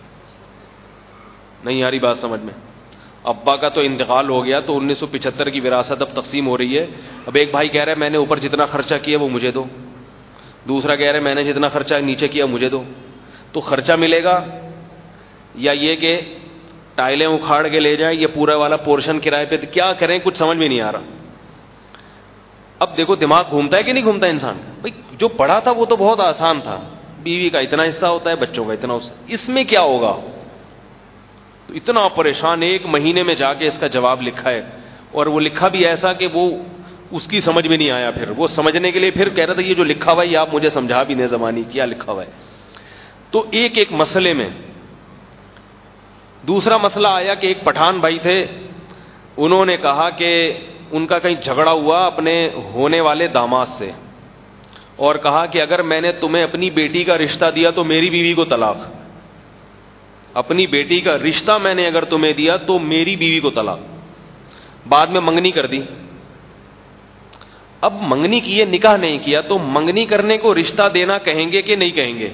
نہیں آ رہی بات سمجھ میں. ابا کا تو انتقال ہو گیا تو 1975 کی وراثت اب تقسیم ہو رہی ہے. اب ایک بھائی کہہ رہا ہے میں نے اوپر جتنا خرچہ کیا وہ مجھے دو، دوسرا کہہ رہا ہے میں نے جتنا خرچہ نیچے کیا مجھے دو. تو خرچہ ملے گا یا یہ کہ ٹائلیں اکھاڑ کے لے جائیں، یہ پورا والا پورشن کرائے پہ؟ کیا کریں کچھ سمجھ میں نہیں آ رہا. اب دیکھو دماغ گھومتا ہے کہ نہیں گھومتا انسان. بھائی جو پڑھا تھا وہ تو بہت آسان تھا، بیوی کا اتنا حصہ ہوتا ہے، بچوں کا اتنا حصہ، اس میں کیا ہوگا؟ تو اتنا پریشان، 1 مہینے میں جا کے اس کا جواب لکھا ہے. اور وہ لکھا بھی ایسا کہ وہ اس کی سمجھ میں نہیں آیا. پھر وہ سمجھنے کے لیے پھر کہہ رہا تھا یہ جو لکھا ہوا ہے یہ آپ مجھے سمجھا بھی نہیں زمانی کیا لکھا ہوا ہے. تو ایک مسئلے میں دوسرا مسئلہ آیا کہ ایک پٹھان بھائی تھے، انہوں نے کہا کہ ان کا کہیں جھگڑا ہوا اپنے ہونے والے داماد سے، اور کہا کہ اگر میں نے تمہیں اپنی بیٹی کا رشتہ دیا تو میری بیوی کو طلاق. اپنی بیٹی کا رشتہ میں نے اگر تمہیں دیا تو میری بیوی کو طلاق. بعد میں منگنی کر دی. اب منگنی کی ہے، نکاح نہیں کیا، تو منگنی کرنے کو رشتہ دینا کہیں گے کہ نہیں کہیں گے؟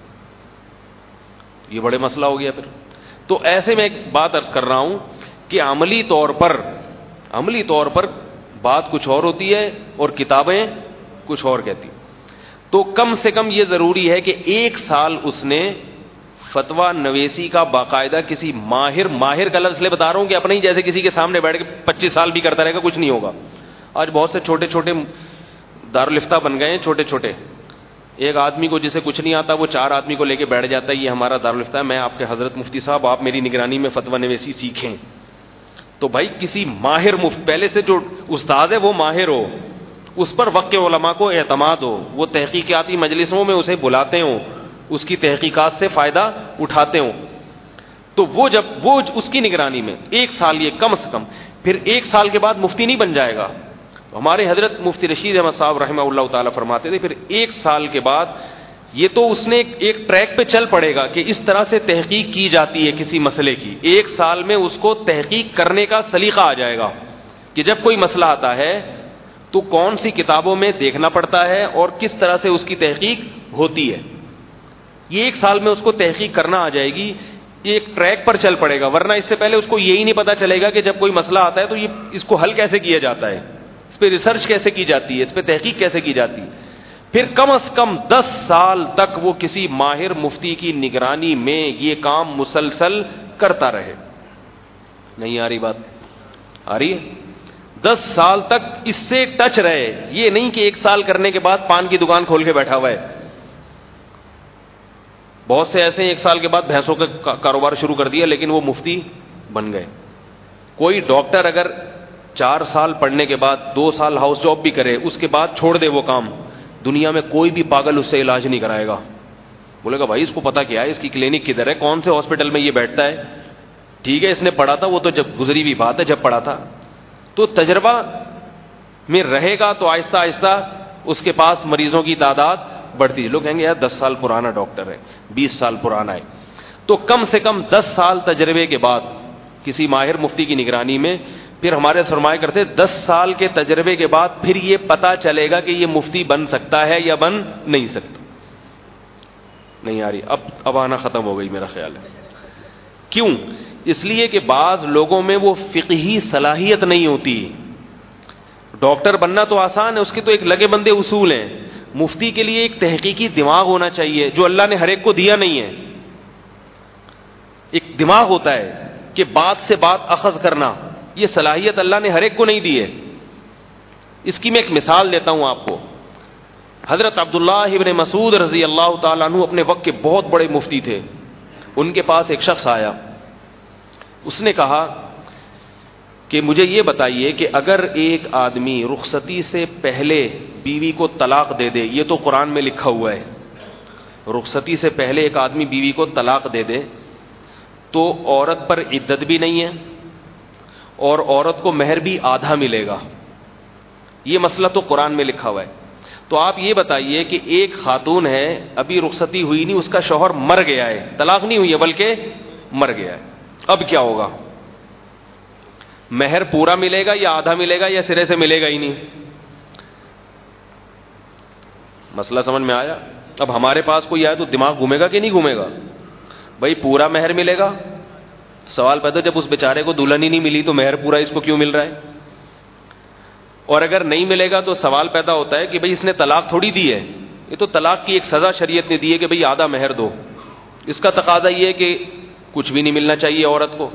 یہ بڑے مسئلہ ہو گیا پھر. تو ایسے میں ایک بات عرض کر رہا ہوں کہ عملی طور پر بات کچھ اور ہوتی ہے اور کتابیں کچھ اور کہتی. تو کم سے کم یہ ضروری ہے کہ 1 سال اس نے فتویٰ نویسی کا باقاعدہ کسی ماہر کا لفظ لے بتا رہا ہوں کہ اپنے ہی جیسے کسی کے سامنے بیٹھ کے 25 سال بھی کرتا رہے گا کچھ نہیں ہوگا. آج بہت سے چھوٹے چھوٹے دارالفتہ بن گئے ہیں، چھوٹے چھوٹے. ایک آدمی کو جسے کچھ نہیں آتا وہ 4 آدمی کو لے کے بیٹھ جاتا ہے یہ ہمارا دارالفتہ ہے، میں آپ کے حضرت مفتی صاحب آپ میری نگرانی میں فتویٰ نویسی سیکھیں. تو بھائی کسی ماہر پہلے سے جو استاد ہے وہ ماہر ہو، اس پر وقت کے علماء کو اعتماد ہو، وہ تحقیقاتی مجلسوں میں اسے بلاتے ہوں، اس کی تحقیقات سے فائدہ اٹھاتے ہوں. تو وہ اس کی نگرانی میں 1 سال یہ کم سے کم. پھر 1 سال کے بعد مفتی نہیں بن جائے گا. ہمارے حضرت مفتی رشید احمد صاحب رحمہ اللہ تعالیٰ فرماتے تھے پھر 1 سال کے بعد یہ تو اس نے ایک ٹریک پہ چل پڑے گا کہ اس طرح سے تحقیق کی جاتی ہے کسی مسئلے کی. 1 سال میں اس کو تحقیق کرنے کا سلیقہ آ جائے گا کہ جب کوئی مسئلہ آتا ہے تو کون سی کتابوں میں دیکھنا پڑتا ہے اور کس طرح سے اس کی تحقیق ہوتی ہے. یہ 1 سال میں اس کو تحقیق کرنا آ جائے گی، ایک ٹریک پر چل پڑے گا. ورنہ اس سے پہلے اس کو یہی نہیں پتا چلے گا کہ جب کوئی مسئلہ آتا ہے تو اس کو حل کیسے کیا جاتا ہے، اس پہ ریسرچ کیسے کی جاتی ہے، اس پہ تحقیق کیسے کی جاتی ہے. پھر کم از کم 10 سال تک وہ کسی ماہر مفتی کی نگرانی میں یہ کام مسلسل کرتا رہے. نہیں آ رہی بات؟ آ رہی ہے؟ 10 سال تک اس سے ٹچ رہے. یہ نہیں کہ 1 سال کرنے کے بعد پان کی دکان کھول کے بیٹھا ہوا ہے. بہت سے ایسے 1 سال کے بعد بھینسوں کا کاروبار شروع کر دیا لیکن وہ مفتی بن گئے. کوئی ڈاکٹر اگر 4 سال پڑھنے کے بعد 2 سال ہاؤس جاب بھی کرے اس کے بعد چھوڑ دے وہ کام، دنیا میں کوئی بھی پاگل اس سے علاج نہیں کرائے گا. بولے گا بھائی اس کو پتا کیا ہے، اس کی کلینک کدھر ہے، کون سے ہاسپٹل میں یہ بیٹھتا ہے. ٹھیک ہے اس نے پڑھا تھا، وہ تو جب گزری بھی بات ہے جب پڑھا تھا. تو تجربہ میں رہے گا تو آہستہ آہستہ اس کے پاس مریضوں کی تعداد بڑھتی ہے. لوگ کہیں گے یار 10 سال پرانا ڈاکٹر ہے، 20 سال پرانا ہے. تو کم سے کم 10 سال تجربے کے بعد کسی ماہر مفتی کی نگرانی میں. پھر ہمارے فرمایا کرتے 10 سال کے تجربے کے بعد پھر یہ پتا چلے گا کہ یہ مفتی بن سکتا ہے یا بن نہیں سکتا. نہیں آ رہی اب آنا ختم ہو گئی میرا خیال ہے. کیوں؟ اس لیے کہ بعض لوگوں میں وہ فقہی صلاحیت نہیں ہوتی. ڈاکٹر بننا تو آسان ہے, اس کے تو ایک لگے بندے اصول ہیں. مفتی کے لیے ایک تحقیقی دماغ ہونا چاہیے جو اللہ نے ہر ایک کو دیا نہیں ہے. ایک دماغ ہوتا ہے کہ بات سے بات اخذ کرنا, یہ صلاحیت اللہ نے ہر ایک کو نہیں دی ہے. اس کی میں ایک مثال دیتا ہوں آپ کو. حضرت عبداللہ ابن مسعود رضی اللہ تعالیٰ عنہ اپنے وقت کے بہت بڑے مفتی تھے. ان کے پاس ایک شخص آیا, اس نے کہا کہ مجھے یہ بتائیے کہ اگر ایک آدمی رخصتی سے پہلے بیوی کو طلاق دے دے, یہ تو قرآن میں لکھا ہوا ہے, رخصتی سے پہلے ایک آدمی بیوی کو طلاق دے دے تو عورت پر عدت بھی نہیں ہے اور عورت کو مہر بھی آدھا ملے گا. یہ مسئلہ تو قرآن میں لکھا ہوا ہے. تو آپ یہ بتائیے کہ ایک خاتون ہے, ابھی رخصتی ہوئی نہیں, اس کا شوہر مر گیا ہے, طلاق نہیں ہوئی ہے بلکہ مر گیا ہے, اب کیا ہوگا؟ مہر پورا ملے گا یا آدھا ملے گا یا سرے سے ملے گا ہی نہیں؟ مسئلہ سمجھ میں آیا؟ اب ہمارے پاس کوئی آئے تو دماغ گھومے گا کہ نہیں گھومے گا؟ بھائی پورا مہر ملے گا. سوال پیدا, جب اس بیچارے کو دلہن ہی نہیں ملی تو مہر پورا اس کو کیوں مل رہا ہے؟ اور اگر نہیں ملے گا تو سوال پیدا ہوتا ہے کہ بھئی اس نے طلاق تھوڑی دی ہے, یہ تو طلاق کی ایک سزا شریعت نے دی ہے کہ بھئی آدھا مہر دو. اس کا تقاضا یہ ہے کہ کچھ بھی نہیں ملنا چاہیے عورت کو,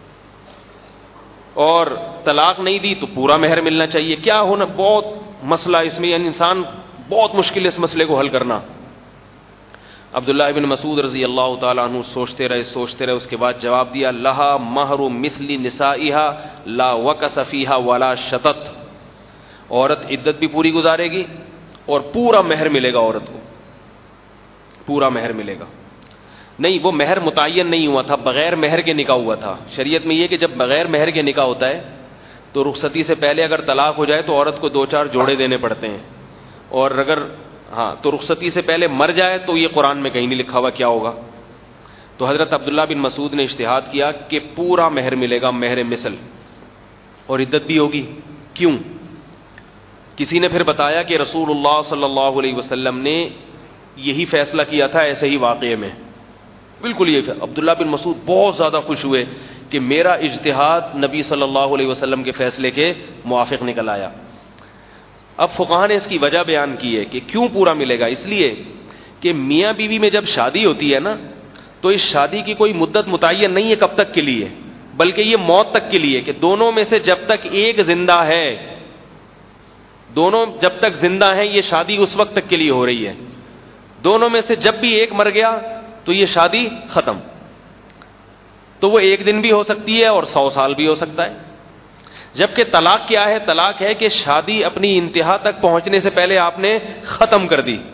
اور طلاق نہیں دی تو پورا مہر ملنا چاہیے. کیا ہونا, بہت مسئلہ اس میں, یعنی انسان بہت مشکل اس مسئلے کو حل کرنا. عبداللہ ابن مسعود رضی اللہ تعالیٰ عنہ سوچتے رہے, اس کے بعد جواب دیا, لہا مہر مثل نسائها لا وکس فیہا ولا شطط. عورت عدت بھی پوری گزارے گی اور پورا مہر ملے گا, عورت کو پورا مہر ملے گا. نہیں, وہ مہر متعین نہیں ہوا تھا, بغیر مہر کے نکاح ہوا تھا. شریعت میں یہ کہ جب بغیر مہر کے نکاح ہوتا ہے تو رخصتی سے پہلے اگر طلاق ہو جائے تو عورت کو 2-4 جوڑے دینے پڑتے ہیں, اور اگر تو رخصتی سے پہلے مر جائے تو یہ قرآن میں کہیں نہیں لکھا ہوا کیا ہوگا. تو حضرت عبداللہ بن مسعود نے اجتہاد کیا کہ پورا مہر ملے گا, مہر مثل, اور عدت بھی ہوگی. کیوں؟ کسی نے پھر بتایا کہ رسول اللہ صلی اللہ علیہ وسلم نے یہی فیصلہ کیا تھا ایسے ہی واقعے میں, بالکل یہ. عبداللہ بن مسعود بہت زیادہ خوش ہوئے کہ میرا اجتہاد نبی صلی اللہ علیہ وسلم کے فیصلے کے موافق نکل آیا. اب فقہاء نے اس کی وجہ بیان کی ہے کہ کیوں پورا ملے گا. اس لیے کہ میاں بیوی میں جب شادی ہوتی ہے نا, تو اس شادی کی کوئی مدت متعین نہیں ہے کب تک کے لیے, بلکہ یہ موت تک کے لیے, کہ دونوں میں سے جب تک ایک زندہ ہے, دونوں جب تک زندہ ہیں, یہ شادی اس وقت تک کے لیے ہو رہی ہے. دونوں میں سے جب بھی ایک مر گیا تو یہ شادی ختم. تو وہ 1 دن بھی ہو سکتی ہے اور 100 سال بھی ہو سکتا ہے. جبکہ طلاق کیا ہے؟ طلاق ہے کہ شادی اپنی انتہا تک پہنچنے سے پہلے آپ نے ختم کر دی.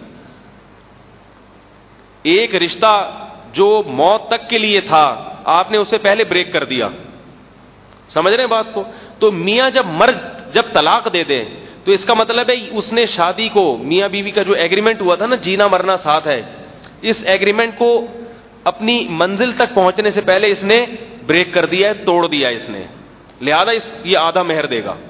ایک رشتہ جو موت تک کے لیے تھا آپ نے اسے پہلے بریک کر دیا. سمجھ رہے ہیں بات کو؟ تو میاں جب طلاق دے دے تو اس کا مطلب ہے اس نے شادی کو, میاں بیوی کا جو ایگریمنٹ ہوا تھا نا, جینا مرنا ساتھ ہے, اس ایگریمنٹ کو اپنی منزل تک پہنچنے سے پہلے اس نے بریک کر دیا ہے, توڑ دیا اس نے. لہذا یہ آدھا مہر دے گا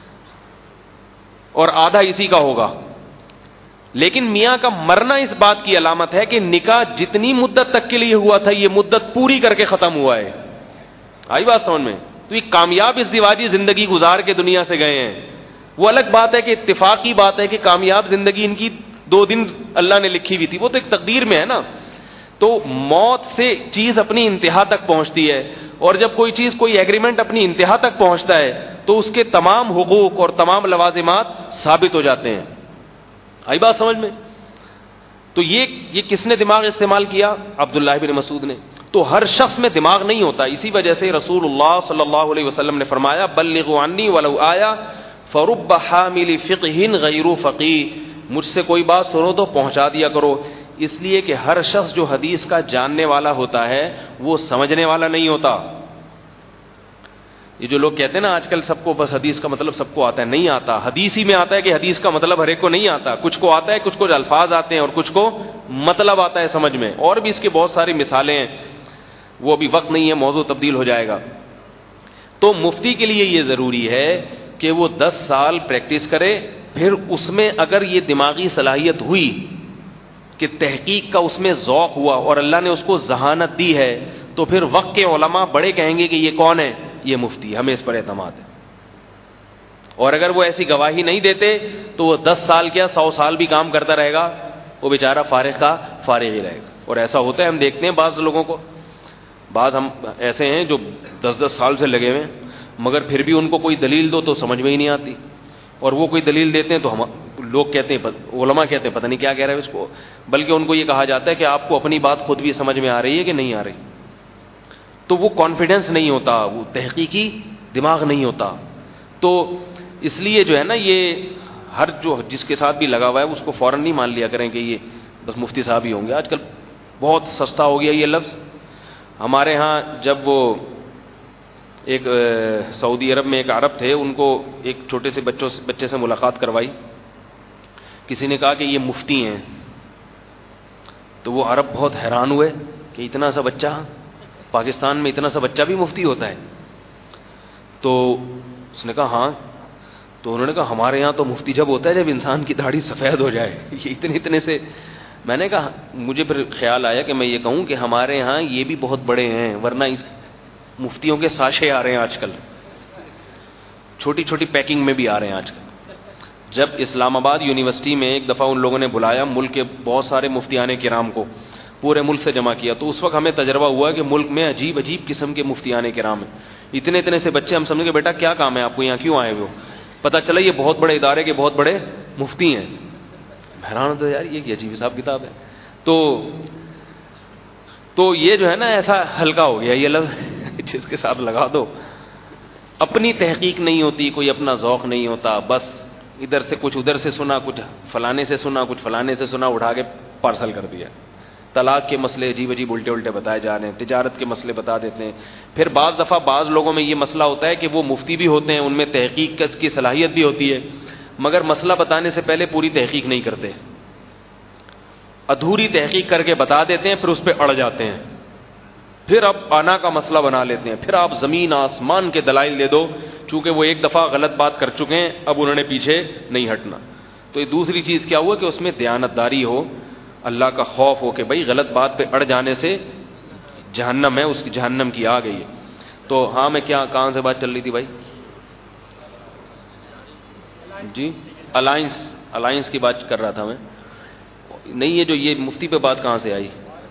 اور آدھا اسی کا ہوگا. لیکن میاں کا مرنا اس بات کی علامت ہے کہ نکاح جتنی مدت تک کے لیے ہوا تھا یہ مدت پوری کر کے ختم ہوا ہے. آئی بات سمجھ میں؟ تو یہ کامیاب ازدواجی زندگی گزار کے دنیا سے گئے ہیں. وہ الگ بات ہے کہ اتفاقی بات ہے کہ کامیاب زندگی ان کی 2 دن اللہ نے لکھی ہوئی تھی, وہ تو ایک تقدیر میں ہے نا. تو موت سے چیز اپنی انتہا تک پہنچتی ہے, اور جب کوئی چیز, کوئی ایگریمنٹ اپنی انتہا تک پہنچتا ہے تو اس کے تمام حقوق اور تمام لوازمات ثابت ہو جاتے ہیں. آئی بات سمجھ میں؟ تو یہ کس نے دماغ استعمال کیا؟ عبداللہ بن مسعود نے. تو ہر شخص میں دماغ نہیں ہوتا. اسی وجہ سے رسول اللہ صلی اللہ علیہ وسلم نے فرمایا, بلغوا عنی ولو آیا فرب حامل فقہ غیر فقیہ. مجھ سے کوئی بات سنو تو پہنچا دیا کرو, اس لیے کہ ہر شخص جو حدیث کا جاننے والا ہوتا ہے وہ سمجھنے والا نہیں ہوتا. یہ جو لوگ کہتے ہیں نا آج کل سب کو بس حدیث کا مطلب سب کو آتا ہے, نہیں آتا. حدیث ہی میں آتا ہے کہ حدیث کا مطلب ہر ایک کو نہیں آتا. کچھ کو آتا ہے, کچھ کو الفاظ آتے ہیں اور کچھ کو مطلب آتا ہے سمجھ میں. اور بھی اس کے بہت ساری مثالیں ہیں, وہ بھی وقت نہیں ہے, موضوع تبدیل ہو جائے گا. تو مفتی کے لیے یہ ضروری ہے کہ وہ 10 سال پریکٹس کرے، پھر اس میں اگر یہ دماغی صلاحیت ہوئی کہ تحقیق کا اس میں ذوق ہوا اور اللہ نے اس کو ذہانت دی ہے، تو پھر وقت کے علماء بڑے کہیں گے کہ یہ کون ہے؟ یہ مفتی، ہمیں اس پر اعتماد ہے۔ اور اگر وہ ایسی گواہی نہیں دیتے تو وہ 10 سال کیا 100 سال بھی کام کرتا رہے گا، وہ بیچارہ فارغ کا فارغ ہی رہے گا۔ اور ایسا ہوتا ہے، ہم دیکھتے ہیں بعض لوگوں کو، بعض ہم ایسے ہیں جو 10 سال سے لگے ہوئے ہیں، مگر پھر بھی ان کو کوئی دلیل دو تو سمجھ میں ہی نہیں آتی، اور وہ کوئی دلیل دیتے ہیں تو ہم لوگ کہتے ہیں، علماء کہتے ہیں پتہ نہیں کیا کہہ رہے ہیں اس کو، بلکہ ان کو یہ کہا جاتا ہے کہ آپ کو اپنی بات خود بھی سمجھ میں آ رہی ہے کہ نہیں آ رہی۔ تو وہ کانفیڈنس نہیں ہوتا، وہ تحقیقی دماغ نہیں ہوتا۔ تو اس لیے جو ہے نا، یہ ہر جو جس کے ساتھ بھی لگا ہوا ہے اس کو فوراً نہیں مان لیا کریں کہ یہ بس مفتی صاحب ہی ہوں گے۔ آج کل بہت سستا ہو گیا یہ لفظ۔ ہمارے ہاں جب وہ ایک سعودی عرب میں ایک عرب تھے، ان کو ایک چھوٹے سے بچے سے ملاقات کروائی، کسی نے کہا کہ یہ مفتی ہیں، تو وہ عرب بہت حیران ہوئے کہ اتنا سا بچہ، پاکستان میں اتنا سا بچہ بھی مفتی ہوتا ہے؟ تو اس نے کہا ہاں۔ تو انہوں نے کہا ہمارے یہاں تو مفتی جب ہوتا ہے جب انسان کی داڑھی سفید ہو جائے، یہ اتنے سے۔ میں نے کہا، مجھے پھر خیال آیا کہ میں یہ کہوں کہ ہمارے ہاں یہ بھی بہت بڑے ہیں، ورنہ اس مفتیوں کے ساشے آ رہے ہیں آج کل، چھوٹی چھوٹی پیکنگ میں بھی آ رہے ہیں آج کل۔ جب اسلام آباد یونیورسٹی میں ایک دفعہ ان لوگوں نے بلایا ملک کے بہت سارے مفتیان کرام کو، پورے ملک سے جمع کیا، تو اس وقت ہمیں تجربہ ہوا کہ ملک میں عجیب عجیب قسم کے مفتیان کرام ہیں، اتنے سے بچے۔ ہم سمجھے کہ بیٹا کیا کام ہے آپ کو، یہاں کیوں آئے ہوئے ہو؟ پتہ چلا یہ بہت بڑے ادارے کے بہت بڑے مفتی ہیں۔ حیران ہوتا ہے یار، یہ عجیب حساب کتاب ہے۔ تو یہ جو ہے نا، ایسا ہلکا ہو گیا یہ لفظ، جس کے ساتھ لگا دو۔ اپنی تحقیق نہیں ہوتی، کوئی اپنا ذوق نہیں ہوتا، بس ادھر سے کچھ ادھر سے سنا، کچھ فلانے سے سنا، کچھ فلانے سے سنا، اٹھا کے پارسل کر دیا۔ طلاق کے مسئلے عجیب عجیب الٹے بتائے جا رہے ہیں، تجارت کے مسئلے بتا دیتے ہیں۔ پھر بعض دفعہ بعض لوگوں میں یہ مسئلہ ہوتا ہے کہ وہ مفتی بھی ہوتے ہیں، ان میں تحقیق کی صلاحیت بھی ہوتی ہے، مگر مسئلہ بتانے سے پہلے پوری تحقیق نہیں کرتے، ادھوری تحقیق کر کے بتا دیتے ہیں، پھر اس پہ اڑ جاتے ہیں، پھر اب آنا کا مسئلہ بنا لیتے ہیں، پھر آپ زمین آسمان کے دلائل دے دو، چونکہ وہ ایک دفعہ غلط بات کر چکے ہیں، اب انہوں نے پیچھے نہیں ہٹنا۔ تو یہ دوسری چیز کیا ہوا کہ اس میں دیانتداری ہو، اللہ کا خوف ہو کہ بھائی غلط بات پہ اڑ جانے سے جہنم ہے، اس کی جہنم کی آ گئی ہے۔ تو ہاں، میں کہاں سے بات چل رہی تھی بھائی؟ جی، الائنس کی بات کر رہا تھا میں۔ نہیں، یہ مفتی پہ بات کہاں سے آئی؟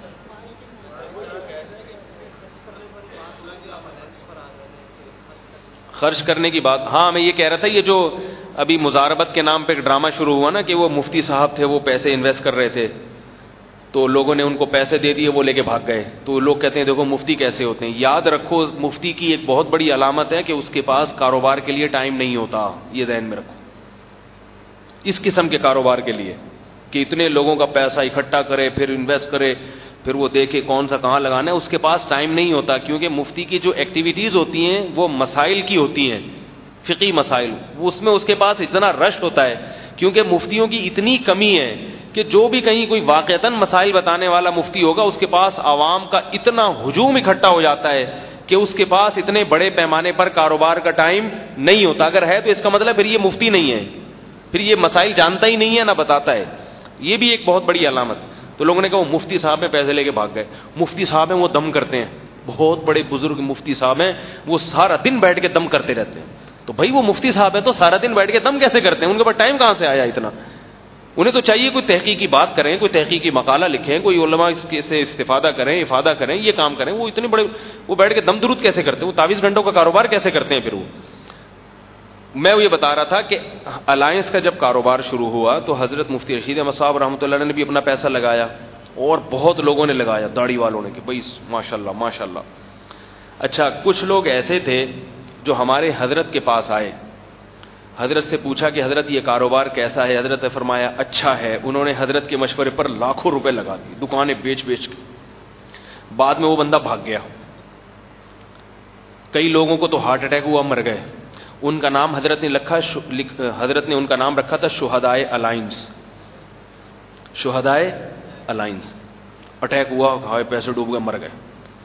خرچ کرنے کی بات۔ ہاں، میں یہ کہہ رہا تھا، یہ جو ابھی مزاربت کے نام پہ ایک ڈرامہ شروع ہوا نا، کہ وہ مفتی صاحب تھے، وہ پیسے انویسٹ کر رہے تھے، تو لوگوں نے ان کو پیسے دے دیے، وہ لے کے بھاگ گئے۔ تو لوگ کہتے ہیں دیکھو مفتی کیسے ہوتے ہیں۔ یاد رکھو، مفتی کی ایک بہت بڑی علامت ہے کہ اس کے پاس کاروبار کے لیے ٹائم نہیں ہوتا، یہ ذہن میں رکھو، اس قسم کے کاروبار کے لیے، کہ اتنے لوگوں کا پیسہ اکٹھا کرے، پھر انویسٹ کرے، پھر وہ دیکھے کون سا کہاں لگانا ہے، اس کے پاس ٹائم نہیں ہوتا، کیونکہ مفتی کی جو ایکٹیویٹیز ہوتی ہیں وہ مسائل کی ہوتی ہیں، فقہی مسائل، اس میں اس کے پاس اتنا رش ہوتا ہے، کیونکہ مفتیوں کی اتنی کمی ہے کہ جو بھی کہیں کوئی واقعتاً مسائل بتانے والا مفتی ہوگا، اس کے پاس عوام کا اتنا ہجوم اکٹھا ہو جاتا ہے کہ اس کے پاس اتنے بڑے پیمانے پر کاروبار کا ٹائم نہیں ہوتا۔ اگر ہے تو اس کا مطلب پھر یہ مفتی نہیں ہے، پھر یہ مسائل جانتا ہی نہیں ہے، نہ بتاتا ہے۔ یہ بھی ایک بہت بڑی علامت۔ تو لوگوں نے کہا وہ مفتی صاحب میں پیسے لے کے بھاگ گئے۔ مفتی صاحب ہیں، وہ دم کرتے ہیں، بہت بڑے بزرگ مفتی صاحب ہیں، وہ سارا دن بیٹھ کے دم کرتے رہتے ہیں۔ تو بھائی وہ مفتی صاحب ہیں تو سارا دن بیٹھ کے دم کیسے کرتے ہیں؟ ان کے پاس ٹائم کہاں سے آیا اتنا؟ انہیں تو چاہیے کوئی تحقیقی بات کریں، کوئی تحقیقی مقالہ لکھیں، کوئی علماء اس کے سے استفادہ کریں، افادہ کریں، یہ کام کریں۔ وہ اتنے بڑے، وہ بیٹھ کے دم درود کیسے کرتے ہیں؟ وہ 23 گھنٹوں کا کاروبار کیسے کرتے ہیں؟ پھر وہ میں یہ بتا رہا تھا کہ الائنس کا جب کاروبار شروع ہوا تو حضرت مفتی رشید احمد صاحب رحمۃ اللہ علیہ نے بھی اپنا پیسہ لگایا، اور بہت لوگوں نے لگایا، داڑھی والوں نے، کہ بھائی ماشاءاللہ ماشاءاللہ۔ اچھا، کچھ لوگ ایسے تھے جو ہمارے حضرت کے پاس آئے، حضرت سے پوچھا کہ حضرت یہ کاروبار کیسا ہے؟ حضرت نے فرمایا اچھا ہے۔ انہوں نے حضرت کے مشورے پر لاکھوں روپے لگا دیے، دکانیں بیچ کے۔ بعد میں وہ بندہ بھاگ گیا، کئی لوگوں کو تو ہارٹ اٹیک ہوا، مر گئے۔ ان کا نام حضرت نے ان کا نام رکھا تھا شہدائے الائنس، شہدائے الائنس۔ اٹیک ہوا، پیسے ڈوب گئے، مر گئے۔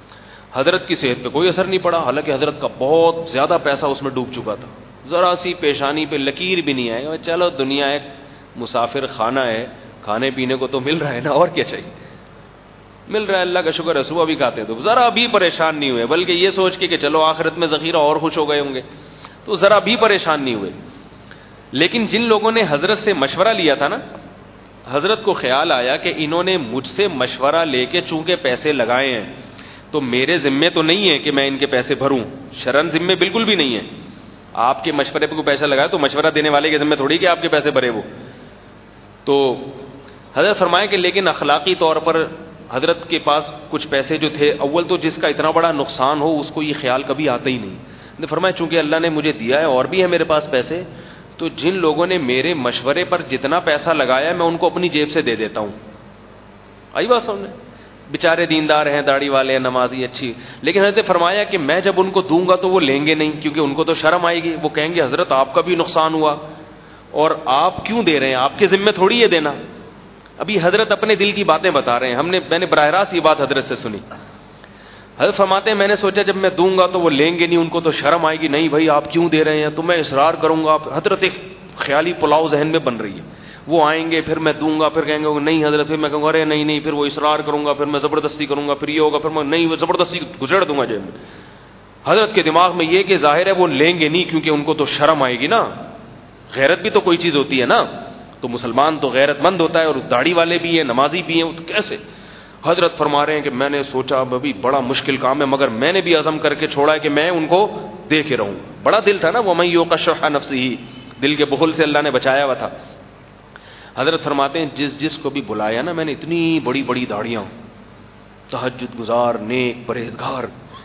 حضرت کی صحت پہ کوئی اثر نہیں پڑا، حالانکہ حضرت کا بہت زیادہ پیسہ اس میں ڈوب چکا تھا، ذرا سی پیشانی پہ لکیر بھی نہیں آئے. چلو دنیا ایک مسافر خانہ ہے، کھانے پینے کو تو مل رہا ہے نا، اور کیا چاہیے، مل رہا ہے، اللہ کا شکر ہے، صبح بھی کھاتے ہیں تو ذرا بھی پریشان نہیں ہوئے، بلکہ یہ سوچ کے کہ چلو آخرت میں ذخیرہ اور خوش ہو گئے ہوں گے، تو ذرا بھی پریشان نہیں ہوئے. لیکن جن لوگوں نے حضرت سے مشورہ لیا تھا نا، حضرت کو خیال آیا کہ انہوں نے مجھ سے مشورہ لے کے چونکہ پیسے لگائے ہیں تو میرے ذمے تو نہیں ہے کہ میں ان کے پیسے بھروں، شرعاً ذمے بالکل بھی نہیں ہے. آپ کے مشورے پہ کوئی پیسہ لگایا تو مشورہ دینے والے کے ذمے تھوڑی کہ آپ کے پیسے بھرے وہ. تو حضرت فرمایا کہ لیکن اخلاقی طور پر حضرت کے پاس کچھ پیسے جو تھے، اول تو جس کا اتنا بڑا نقصان ہو اس کو یہ خیال کبھی آتا ہی نہیں. نے فرمایا چونکہ اللہ نے مجھے دیا ہے اور بھی ہے میرے پاس پیسے، تو جن لوگوں نے میرے مشورے پر جتنا پیسہ لگایا میں ان کو اپنی جیب سے دے دیتا ہوں. آئی بات سمجھ؟ بیچارے دیندار ہیں، داڑھی والے ہیں، نمازی اچھی، لیکن حضرت نے فرمایا کہ میں جب ان کو دوں گا تو وہ لیں گے نہیں، کیونکہ ان کو تو شرم آئے گی، وہ کہیں گے حضرت آپ کا بھی نقصان ہوا اور آپ کیوں دے رہے ہیں، آپ کے ذمے تھوڑی ہے دینا. ابھی حضرت اپنے دل کی باتیں بتا رہے ہیں، میں نے براہ راست یہ بات حضرت سے سنی. حضرت فرماتے ہیں میں نے سوچا جب میں دوں گا تو وہ لیں گے نہیں، ان کو تو شرم آئے گی، نہیں بھائی آپ کیوں دے رہے ہیں، تو میں اصرار کروں گا. حضرت ایک خیالی پلاؤ ذہن میں بن رہی ہے، وہ آئیں گے، پھر میں دوں گا، پھر کہیں گے نہیں حضرت، پھر میں کہوں گا ارے نہیں نہیں، پھر وہ اصرار کروں گا، پھر میں زبردستی کروں گا، پھر یہ ہوگا، پھر میں نہیں وہ زبردستی گزر دوں گا جیب میں. حضرت کے دماغ میں یہ کہ ظاہر ہے وہ لیں گے نہیں کیونکہ ان کو تو شرم آئے گی نا، غیرت بھی تو کوئی چیز ہوتی ہے نا، تو مسلمان تو غیرت مند ہوتا ہے، اور داڑھی والے بھی ہیں، نمازی بھی ہیں، تو کیسے. حضرت فرما رہے ہیں کہ میں نے سوچا ابھی بڑا مشکل کام ہے، مگر میں نے بھی عزم کر کے چھوڑا ہے کہ میں ان کو دے کے رہوں. بڑا دل تھا نا، وَمَن یُوقَ شُحَّ نَفْسِهِ، دل کے بخل سے اللہ نے بچایا ہوا تھا. حضرت فرماتے ہیں جس کو بھی بلایا نا میں نے، اتنی بڑی بڑی داڑیاں، تہجد گزار، نیک، پرہیزگار،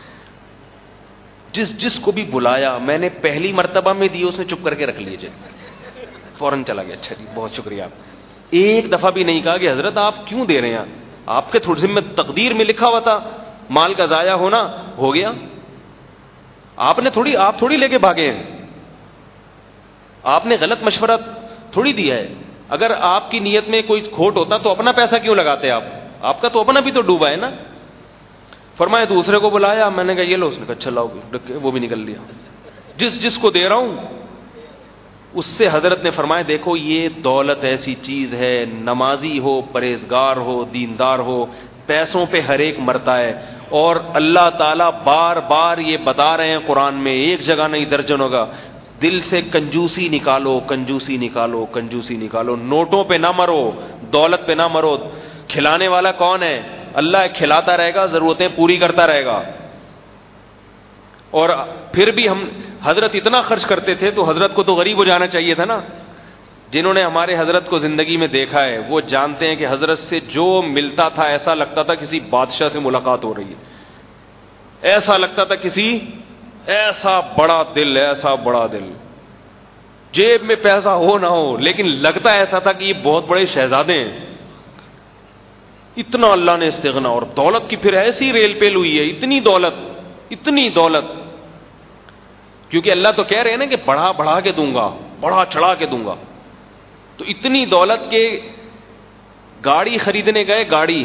جس کو بھی بلایا میں نے پہلی مرتبہ میں دی، اس نے چپ کر کے رکھ لیجئے، فوراً چلا گیا، اچھا جی بہت شکریہ. ایک دفعہ بھی نہیں کہا کہ حضرت آپ کیوں دے رہے ہیں، آپ کے تھوڑی ذمہ تقدیر میں لکھا ہوا تھا مال کا ضائع ہونا، ہو گیا، آپ تھوڑی لے کے بھاگے ہیں، آپ نے غلط مشورہ تھوڑی دیا ہے. اگر آپ کی نیت میں کوئی کھوٹ ہوتا تو اپنا پیسہ کیوں لگاتے آپ کا تو اپنا بھی تو ڈوبا ہے نا. فرمایا دوسرے کو بلایا، میں نے کہا یہ لو، اس نے کہا اچھا لاؤ، وہ بھی نکل لیا. جس کو دے رہا ہوں اس سے حضرت نے فرمایا دیکھو یہ دولت ایسی چیز ہے، نمازی ہو، پرہیزگار ہو، دیندار ہو، پیسوں پہ ہر ایک مرتا ہے، اور اللہ تعالیٰ بار بار یہ بتا رہے ہیں قرآن میں، ایک جگہ نہیں درجنوں کا، دل سے کنجوسی نکالو، کنجوسی نکالو، کنجوسی نکالو. نوٹوں پہ نہ مرو، دولت پہ نہ مرو. کھلانے والا کون ہے؟ اللہ کھلاتا رہے گا، ضرورتیں پوری کرتا رہے گا. اور پھر بھی ہم حضرت اتنا خرچ کرتے تھے تو حضرت کو تو غریب ہو جانا چاہیے تھا نا. جنہوں نے ہمارے حضرت کو زندگی میں دیکھا ہے وہ جانتے ہیں کہ حضرت سے جو ملتا تھا ایسا لگتا تھا کسی بادشاہ سے ملاقات ہو رہی ہے، ایسا لگتا تھا کسی ایسا بڑا دل، ایسا بڑا دل، جیب میں پیسہ ہو نہ ہو لیکن لگتا ایسا تھا کہ یہ بہت بڑے شہزادے ہیں. اتنا اللہ نے استغنا، اور دولت کی پھر ایسی ریل پیل ہوئی ہے، اتنی دولت، کیونکہ اللہ تو کہہ رہے ہیں نا کہ بڑھا کے دوں گا، بڑھا چڑھا کے دوں گا. تو اتنی دولت کے گاڑی خریدنے گئے، گاڑی،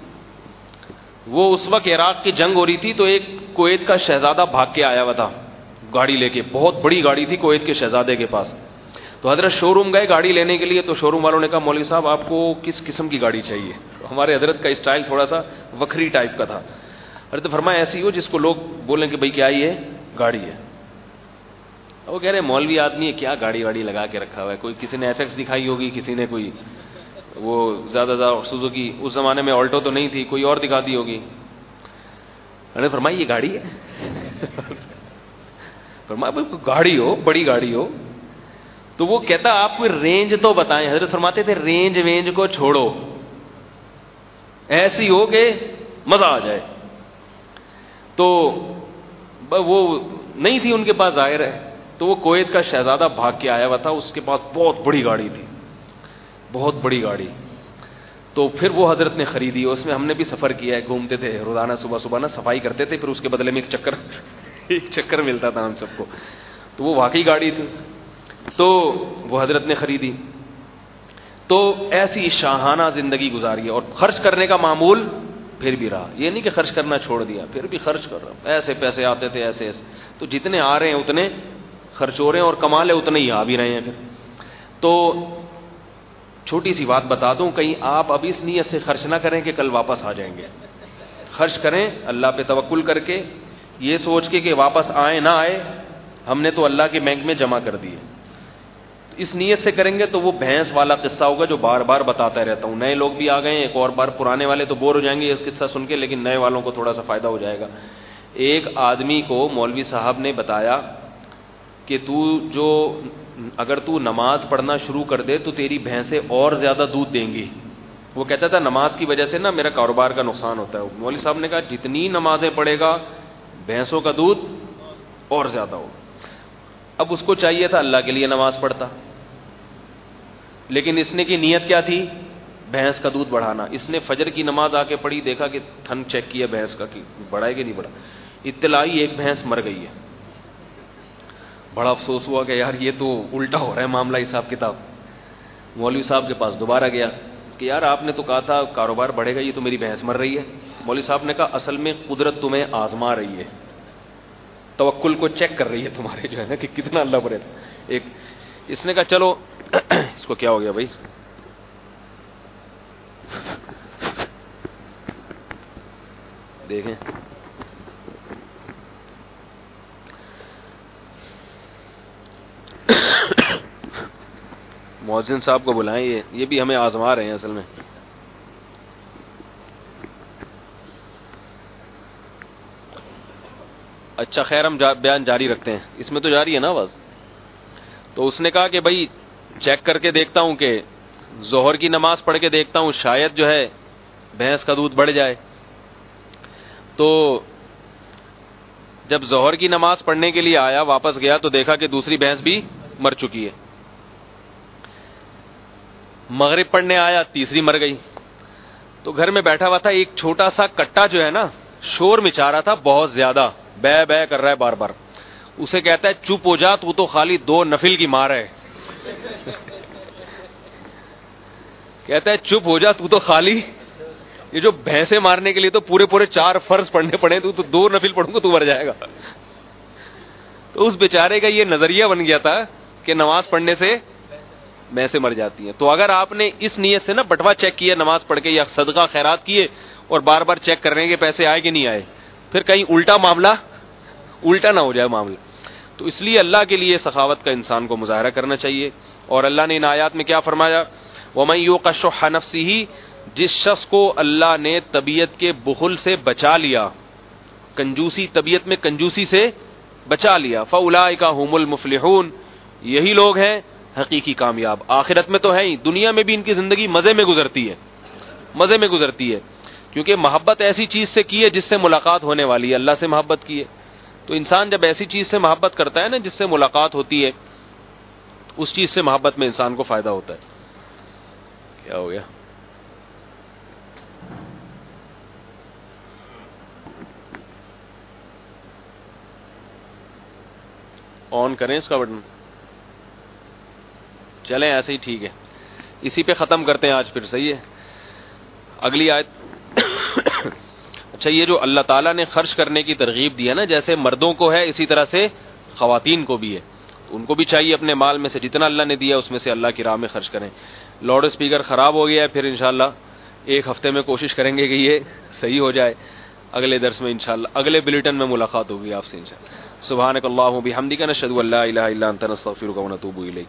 وہ اس وقت عراق کی جنگ ہو رہی تھی تو ایک کویت کا شہزادہ بھاگ کے آیا ہوا تھا گاڑی لے کے، بہت بڑی گاڑی تھی کویت کے شہزادے کے پاس. تو حضرت شو روم گئے گاڑی لینے کے لیے، تو شو روم والوں نے کہا مولوی صاحب آپ کو کس قسم کی گاڑی چاہیے؟ ہمارے حضرت کا اسٹائل تھوڑا سا وکری ٹائپ کا تھا. حضرت فرمایا ایسی ہو جس کو لوگ بولیں کہ بھئی کیا یہ گاڑی ہے. وہ کہہ رہے مولوی آدمی ہے، کیا گاڑی واڑی لگا کے رکھا ہوا ہے، کوئی کسی نے ایف ایکس دکھائی ہوگی، کسی نے کوئی وہ زیادہ سوزوکی، اس زمانے میں آلٹو تو نہیں تھی، کوئی اور دکھا دی ہوگی. میں نے فرمایا یہ گاڑی ہے؟ فرمایا گاڑی ہو، بڑی گاڑی ہو. تو وہ کہتا آپ کوئی رینج تو بتائیں. حضرت فرماتے تھے رینج کو چھوڑو، ایسی ہو کہ مزہ آ جائے. تو وہ نہیں تھی ان کے پاس، ظاہر ہے. تو وہ کویت کا شہزادہ بھاگ کے آیا ہوا تھا، اس کے پاس بہت بڑی گاڑی تھی، بہت بڑی گاڑی. تو پھر وہ حضرت نے خریدی. اس میں ہم نے بھی سفر کیا ہے، گھومتے تھے روزانہ، صبح نا صفائی کرتے تھے، پھر اس کے بدلے میں ایک چکر ملتا تھا ہم سب کو. تو وہ واقعی گاڑی تھی، تو وہ حضرت نے خریدی. تو ایسی شاہانہ زندگی گزاری ہے. اور خرچ کرنے کا معمول پھر بھی رہا. یہ نہیں کہ خرچ کرنا چھوڑ دیا, پھر بھی خرچ کر رہا. ایسے پیسے آتے تھے ایسے ایسے, تو جتنے آ رہے ہیں اتنے خرچ ہو رہے ہیں, اور کمال ہے اتنے ہی آ بھی رہے ہیں پھر. تو چھوٹی سی بات بتا دوں, کہیں آپ اب اس نیت سے خرچ نہ کریں کہ کل واپس آ جائیں گے. خرچ کریں اللہ پہ توکل کر کے, یہ سوچ کے کہ واپس آئے نہ آئے, ہم نے تو اللہ کے بینک میں جمع کر دیے. اس نیت سے کریں گے تو وہ بھینس والا قصہ ہوگا جو بار بار بتاتا رہتا ہوں. نئے لوگ بھی آ گئے ہیں ایک اور بار, پرانے والے تو بور ہو جائیں گے یہ قصہ سن کے, لیکن نئے والوں کو تھوڑا سا فائدہ ہو جائے گا. ایک آدمی کو مولوی صاحب نے بتایا کہ اگر تو نماز پڑھنا شروع کر دے تو تیری بھینسیں اور زیادہ دودھ دیں گی. وہ کہتا تھا نماز کی وجہ سے نا میرا کاروبار کا نقصان ہوتا ہے. مولوی صاحب نے کہا جتنی نمازیں پڑھے گا بھینسوں کا دودھ اور زیادہ ہوگا. اب اس کو چاہیے تھا اللہ کے لیے نماز پڑھتا, لیکن اس نے کی نیت کیا تھی؟ بھینس کا دودھ بڑھانا. اس نے فجر کی نماز آ کے پڑھی, دیکھا کہ تھن چیک کیا بھینس کا کہ بڑھا ہے کہ نہیں بڑھا, اطلاع آئی ایک بھینس مر گئی ہے. بڑا افسوس ہوا کہ یار یہ تو الٹا ہو رہا ہے معاملہ حساب کتاب. مولوی صاحب کے پاس دوبارہ گیا کہ یار آپ نے تو کہا تھا کاروبار بڑھے گا, یہ تو میری بھینس مر رہی ہے. مولوی صاحب نے کہا اصل میں قدرت تمہیں آزما رہی ہے, توکل کو چیک کر رہی ہے تمہارے جو ہے نا کہ کتنا اللہ پر ہے. اس نے کہا چلو اس کو کیا ہو گیا بھائی, دیکھیں مؤذن صاحب کو بلائیں, یہ بھی ہمیں آزما رہے ہیں اصل میں. اچھا خیر ہم بیان جاری رکھتے ہیں, اس میں تو جاری ہے نا آواز. تو اس نے کہا کہ بھائی چیک کر کے دیکھتا ہوں کہ ظہر کی نماز پڑھ کے دیکھتا ہوں شاید جو ہے بھینس کا دودھ بڑھ جائے. تو جب ظہر کی نماز پڑھنے کے لیے آیا واپس گیا تو دیکھا کہ دوسری بھینس بھی مر چکی ہے. مغرب پڑھنے آیا تیسری مر گئی. تو گھر میں بیٹھا ہوا تھا, ایک چھوٹا سا کٹا جو ہے نا شور مچا رہا تھا بہت زیادہ, بے بے کر رہا ہے بار بار. اسے کہتا ہے چپ ہو جا, تو خالی 2 نفل کی مار ہے. کہتا ہے چپ ہو جا, تو خالی یہ جو بھینسیں مارنے کے لیے تو پورے 4 فرض پڑھنے پڑے, تو 2 نفل پڑھوں گا تو مر جائے گا. تو اس بیچارے کا یہ نظریہ بن گیا تھا کہ نماز پڑھنے سے بھینسیں مر جاتی ہیں. تو اگر آپ نے اس نیت سے نا بٹوا چیک کیا نماز پڑھ کے یا صدقہ خیرات کیے اور بار بار چیک کر رہے ہیں کہ پیسے آئے کہ نہیں آئے, پھر کہیں الٹا نہ ہو جائے معاملہ. تو اس لیے اللہ کے لیے سخاوت کا انسان کو مظاہرہ کرنا چاہیے. اور اللہ نے ان آیات میں کیا فرمایا, وَمَن يُوقَ شُحَّ نَفْسِهِ, جس شخص کو اللہ نے طبیعت کے بخل سے بچا لیا, کنجوسی, طبیعت میں کنجوسی سے بچا لیا, فَأُولَٰئِكَ هُمُ الْمُفْلِحُونَ, یہی لوگ ہیں حقیقی کامیاب. آخرت میں تو ہے ہی, دنیا میں بھی ان کی زندگی مزے میں گزرتی ہے, کیونکہ محبت ایسی چیز سے کی ہے جس سے ملاقات ہونے والی ہے, اللہ سے محبت کی ہے. تو انسان جب ایسی چیز سے محبت کرتا ہے نا جس سے ملاقات ہوتی ہے, اس چیز سے محبت میں انسان کو فائدہ ہوتا ہے. کیا ہو گیا؟ آن کریں اس کا بٹن, چلیں ایسے ہی ٹھیک ہے, اسی پہ ختم کرتے ہیں آج. پھر صحیح ہے, اگلی آیت. اچھا, یہ جو اللہ تعالیٰ نے خرچ کرنے کی ترغیب دی ہے نا, جیسے مردوں کو ہے اسی طرح سے خواتین کو بھی ہے. ان کو بھی چاہیے اپنے مال میں سے جتنا اللہ نے دیا اس میں سے اللہ کی راہ میں خرچ کریں. لاؤڈ اسپیکر خراب ہو گیا ہے, پھر انشاءاللہ 1 ہفتے میں کوشش کریں گے کہ یہ صحیح ہو جائے. اگلے درس میں انشاءاللہ, اگلے بلیٹن میں ملاقات ہوگی آپ سے انشاءاللہ. سبحانک اللہم و بحمدک, نشہد ان لا الہ الا انت, نستغفرک و نتوب الیک.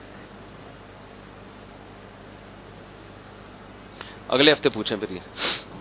اگلے ہفتے پوچھیں پھر یہ